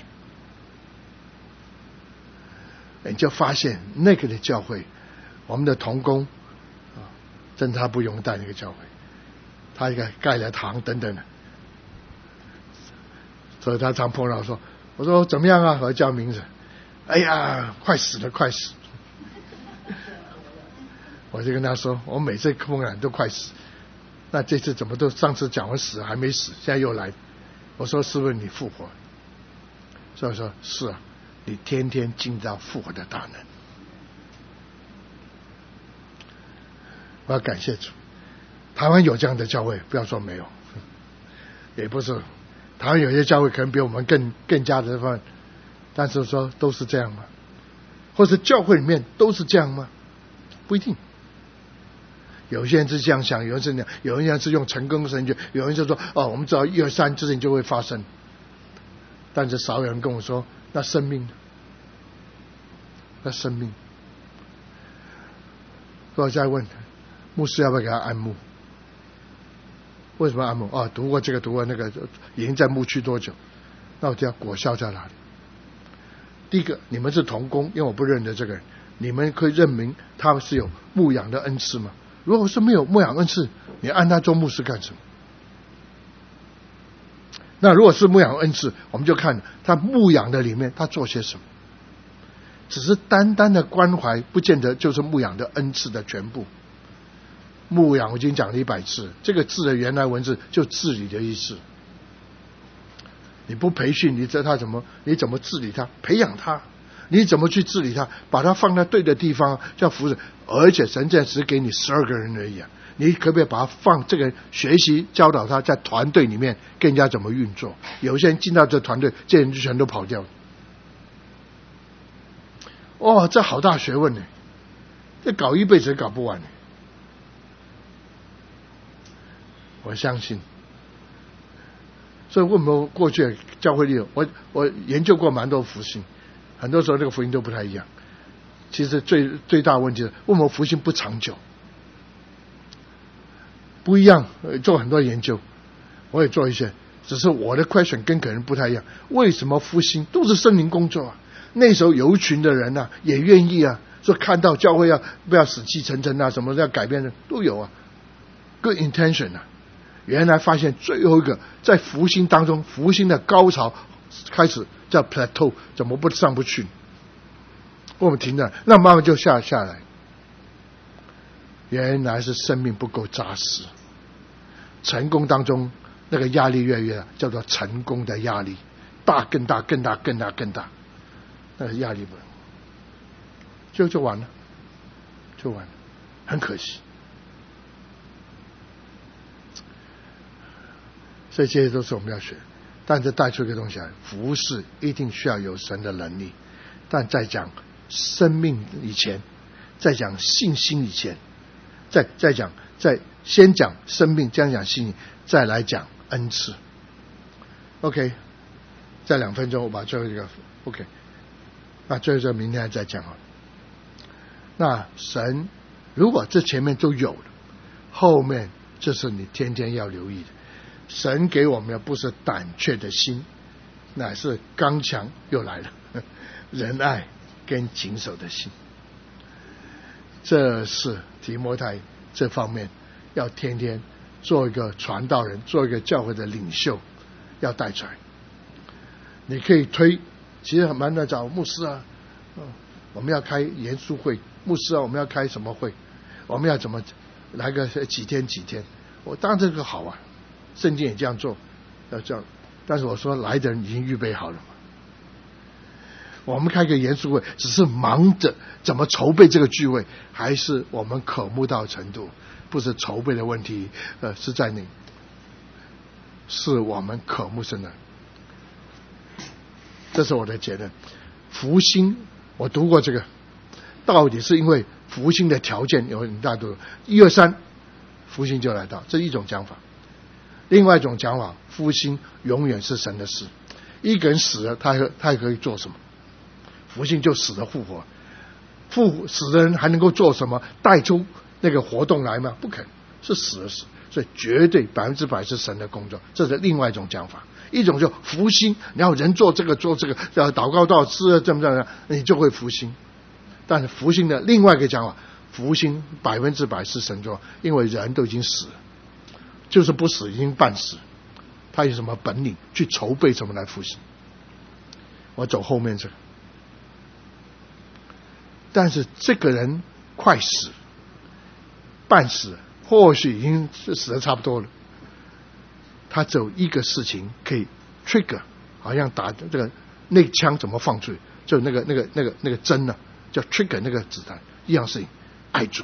你就发现那个的教会，我们的同工啊，真的他不用带那个教会，他一个盖了堂等等的，所以他常碰到说，我说怎么样啊？我叫名字，哎呀，快死了，快死！我就跟他说，我每次碰到都快死，那这次怎么都上次讲我死还没死，现在又来？我说是不是你复活？所以说是啊。你天天经到复活的大能，我要感谢主。台湾有这样的教会，不要说没有，也不是。台湾有些教会可能比我们更更加的方，但是说都是这样吗？或者教会里面都是这样吗？不一定。有些人是这样想，有人是这样，有人是用成功神学，有人就说哦，我们只要一二三，事情就会发生。但是少有人跟我说。那生命，那生命，我再问牧师要不要给他按牧？为什么按牧？哦，读过这个，读过那个，已经在牧区多久？那我就要果效在哪里？第一个，你们是同工，因为我不认得这个人，你们可以认明他是有牧养的恩赐吗？如果是没有牧养恩赐，你按他做牧师干什么？那如果是牧养恩赐，我们就看他牧养的里面他做些什么。只是单单的关怀不见得就是牧养的恩赐的全部。牧养我已经讲了一百次，这个字的原来文字就治理的意思。你不培训，你知道他怎么，你怎么治理他，培养他， 你怎么去治理它，把它放在对的地方，叫服侍。而且神这只给你十二个人而已啊，你可不可以把它放这个学习教导他在团队里面跟人家怎么运作？有些人进到这团队，这人就全都跑掉了。哦，这好大学问呢，这搞一辈子搞不完呢。我相信，所以为什么过去教会里，我我研究过蛮多福音，很多时候这个福音都不太一样。其实最最大的问题是，为什么福音不长久？不一样，做很多研究，我也做一些，只是我的 question 跟可能不太一样。为什么复兴都是圣灵工作啊？那时候有一群的人啊，也愿意啊，说看到教会要不要死气沉沉啊，什么要改变的都有啊 ，good intention 啊。原来发现最后一个在复兴当中，复兴的高潮开始叫 plateau， 怎么不上不去？我们停了，那慢慢就下下来。原来是生命不够扎实，成功当中那个压力越来越大，叫做成功的压力，大更大更大更大更大，那个压力不能，就就完了，就完了，很可惜。所以这些都是我们要学，但这带出一个东西来，服事一定需要有神的能力，但在讲生命以前，在讲信心以前，再再讲，再先讲生命，这样讲信心，再来讲恩赐。OK， 再两分钟我把最后一个 OK， 那最后这明天再讲啊。那神如果这前面都有了，后面这是你天天要留意的。神给我们的不是胆怯的心，乃是刚强又来了仁爱跟谨守的心。这是提摩太这方面要天天做一个传道人，做一个教会的领袖，要带出来。你可以推，其实蛮难找牧师啊、嗯，我们要开研书会，牧师啊，我们要开什么会，我们要怎么来个几天几天，我当然这个好啊，圣经也这样做，要这样。但是我说来的人已经预备好了嘛。我们开个严肃会，只是忙着怎么筹备这个聚会，还是我们渴慕到程度，不是筹备的问题，呃，是在你，是我们渴慕神的。这是我的结论。福星，我读过这个，到底是因为福星的条件有很大的，一二三，福星就来到，这一种讲法。另外一种讲法，复兴永远是神的事。一个人死了，他还他还可以做什么？复兴就死了复活，复死的人还能够做什么？带出那个活动来吗？不可能，是死了死。所以绝对百分之百是神的工作，这是另外一种讲法。一种就复兴，然后人做这个做这个，呃，祷告到是这么这样，你就会复兴。但是复兴的另外一个讲法，复兴百分之百是神做，因为人都已经死了。就是不死已经半死，他有什么本领去筹备什么来复兴？我走后面这个，但是这个人快死，半死，或许已经死得差不多了。他只有一个事情可以 trigger， 好像打这个那个枪怎么放出去，就那个那个那个那个针呢、啊，叫 trigger 那个子弹一样事情，爱主，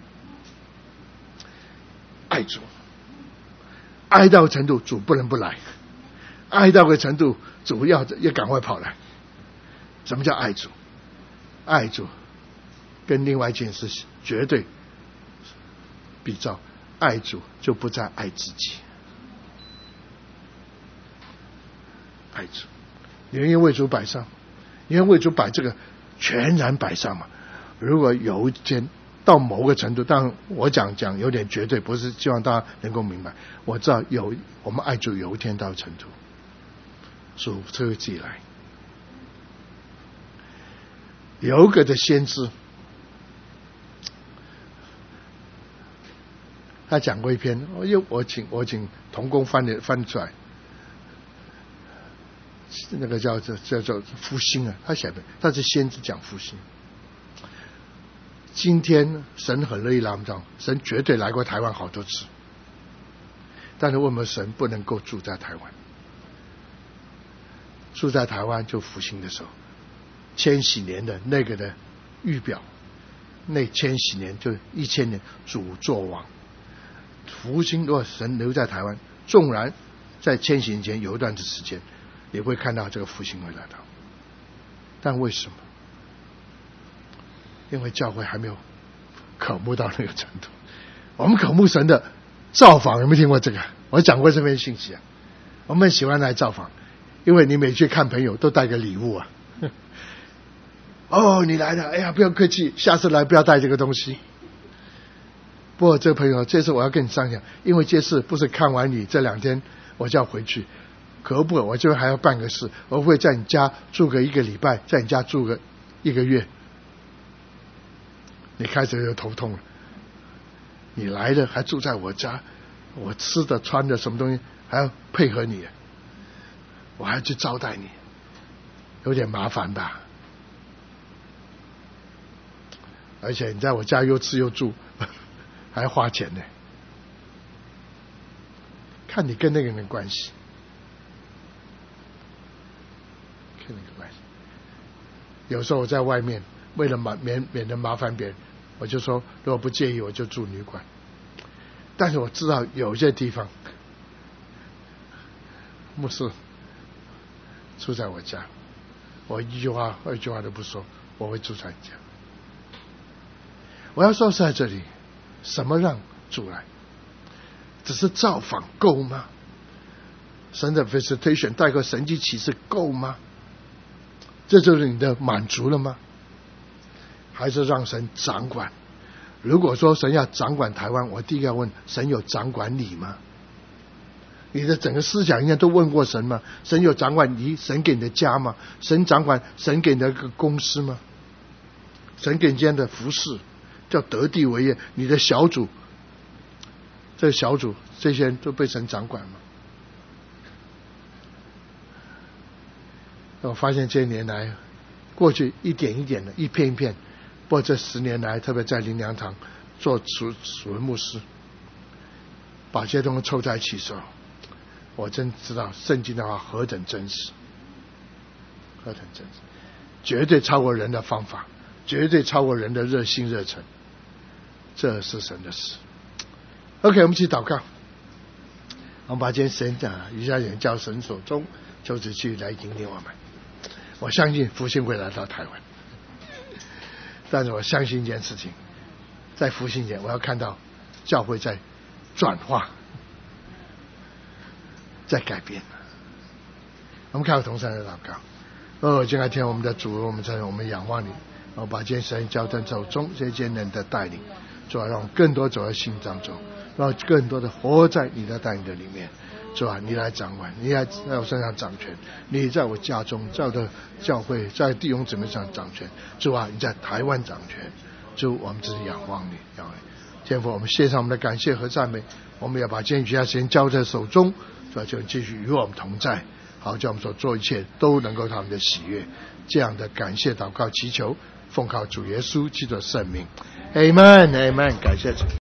爱主。爱到程度，主不能不来；爱到个程度，主要要赶快跑来。什么叫爱主？爱主跟另外一件事绝对比照，爱主就不再爱自己。爱主，你愿意为主摆上，你愿意为主摆这个全然摆上嘛？如果有一天到某个程度，当然我讲讲有点绝对，不是希望大家能够明白。我知道有我们爱主有一天到程度，主就会自己来。有一个的先知，他讲过一篇，我又我请我请同工翻的翻出来，那个叫叫叫做复兴啊，他写的他是先知讲复兴。今天神很乐意来我们讲，神绝对来过台湾好多次，但是为什么神不能够住在台湾？住在台湾就复兴的时候， 千禧年的那个的预表，那千禧年就一千年主作王，复兴若神留在台湾，纵然在千禧年前有一段的时间，也会看到这个复兴会来到。但为什么？因为教会还没有渴慕到那个程度。我们渴慕神的造访，有没有听过这个？我讲过这篇信息啊。我们喜欢来造访，因为你每去看朋友都带个礼物啊。哦，你来了，哎呀，不要客气，下次来不要带这个东西。不过这个朋友，这次我要跟你商量，因为这次不是看完你这两天我就要回去，可不，我这边还要办个事，我会在你家住个一个礼拜，在你家住个一个月。你开始就头痛了，你来了还住在我家，我吃的穿的什么东西还要配合你，我还要去招待你，有点麻烦吧？而且你在我家又吃又住，还要花钱呢。看你跟那个人的关系，看那个关系。有时候我在外面，为了免免得麻烦别人，我就说如果不介意我就住旅馆。但是我知道有些地方牧师住在我家，我一句话二句话都不说，我会住在你家。我要说是在这里，什么让主来？只是造访够吗？神的 visitation 带个神迹启示够吗？这就是你的满足了吗？还是让神掌管？如果说神要掌管台湾，我第一个要问，神有掌管你吗？你的整个思想应该都问过神吗？神有掌管你神给你的家吗？神掌管神给你的个公司吗？神给你这样的服事叫得地为业，你的小组，这个小组这些人都被神掌管吗？我发现这些年来，过去一点一点的，一片一片，不过这十年来，特别在灵粮堂做主主任牧师，把这些东西凑在一起的时候，我真知道圣经的话何等真实，何等真实，绝对超过人的方法，绝对超过人的热心热忱，这是神的事。OK， 我们一起祷告，我们把今天神讲余下人交神手中，就此去来引领我们。我相信复兴会来到台湾，但是我相信一件事情，在复兴前，我要看到教会在转化，在改变。我们看到同山的祷告。哦，今天我们的主，我们在我们仰望你，我把今天神交在手中，这些人的带领，主要让我们更多走在心当中，让更多的活在你的带领的里面。主啊，你来掌管，你来在我身上掌权，你在我家中，在我的教会，在弟兄姊妹上掌权。主啊，你在台湾掌权。主，我们只是仰望你，仰望你。天父，我们献上我们的感谢和赞美，我们要把今天余下时间交在手中，主啊，就继续与我们同在，好叫我们所做一切都能够他们的喜悦。这样的感谢祷告祈求，奉靠主耶稣基督的圣名 ，Amen，Amen， 感谢主。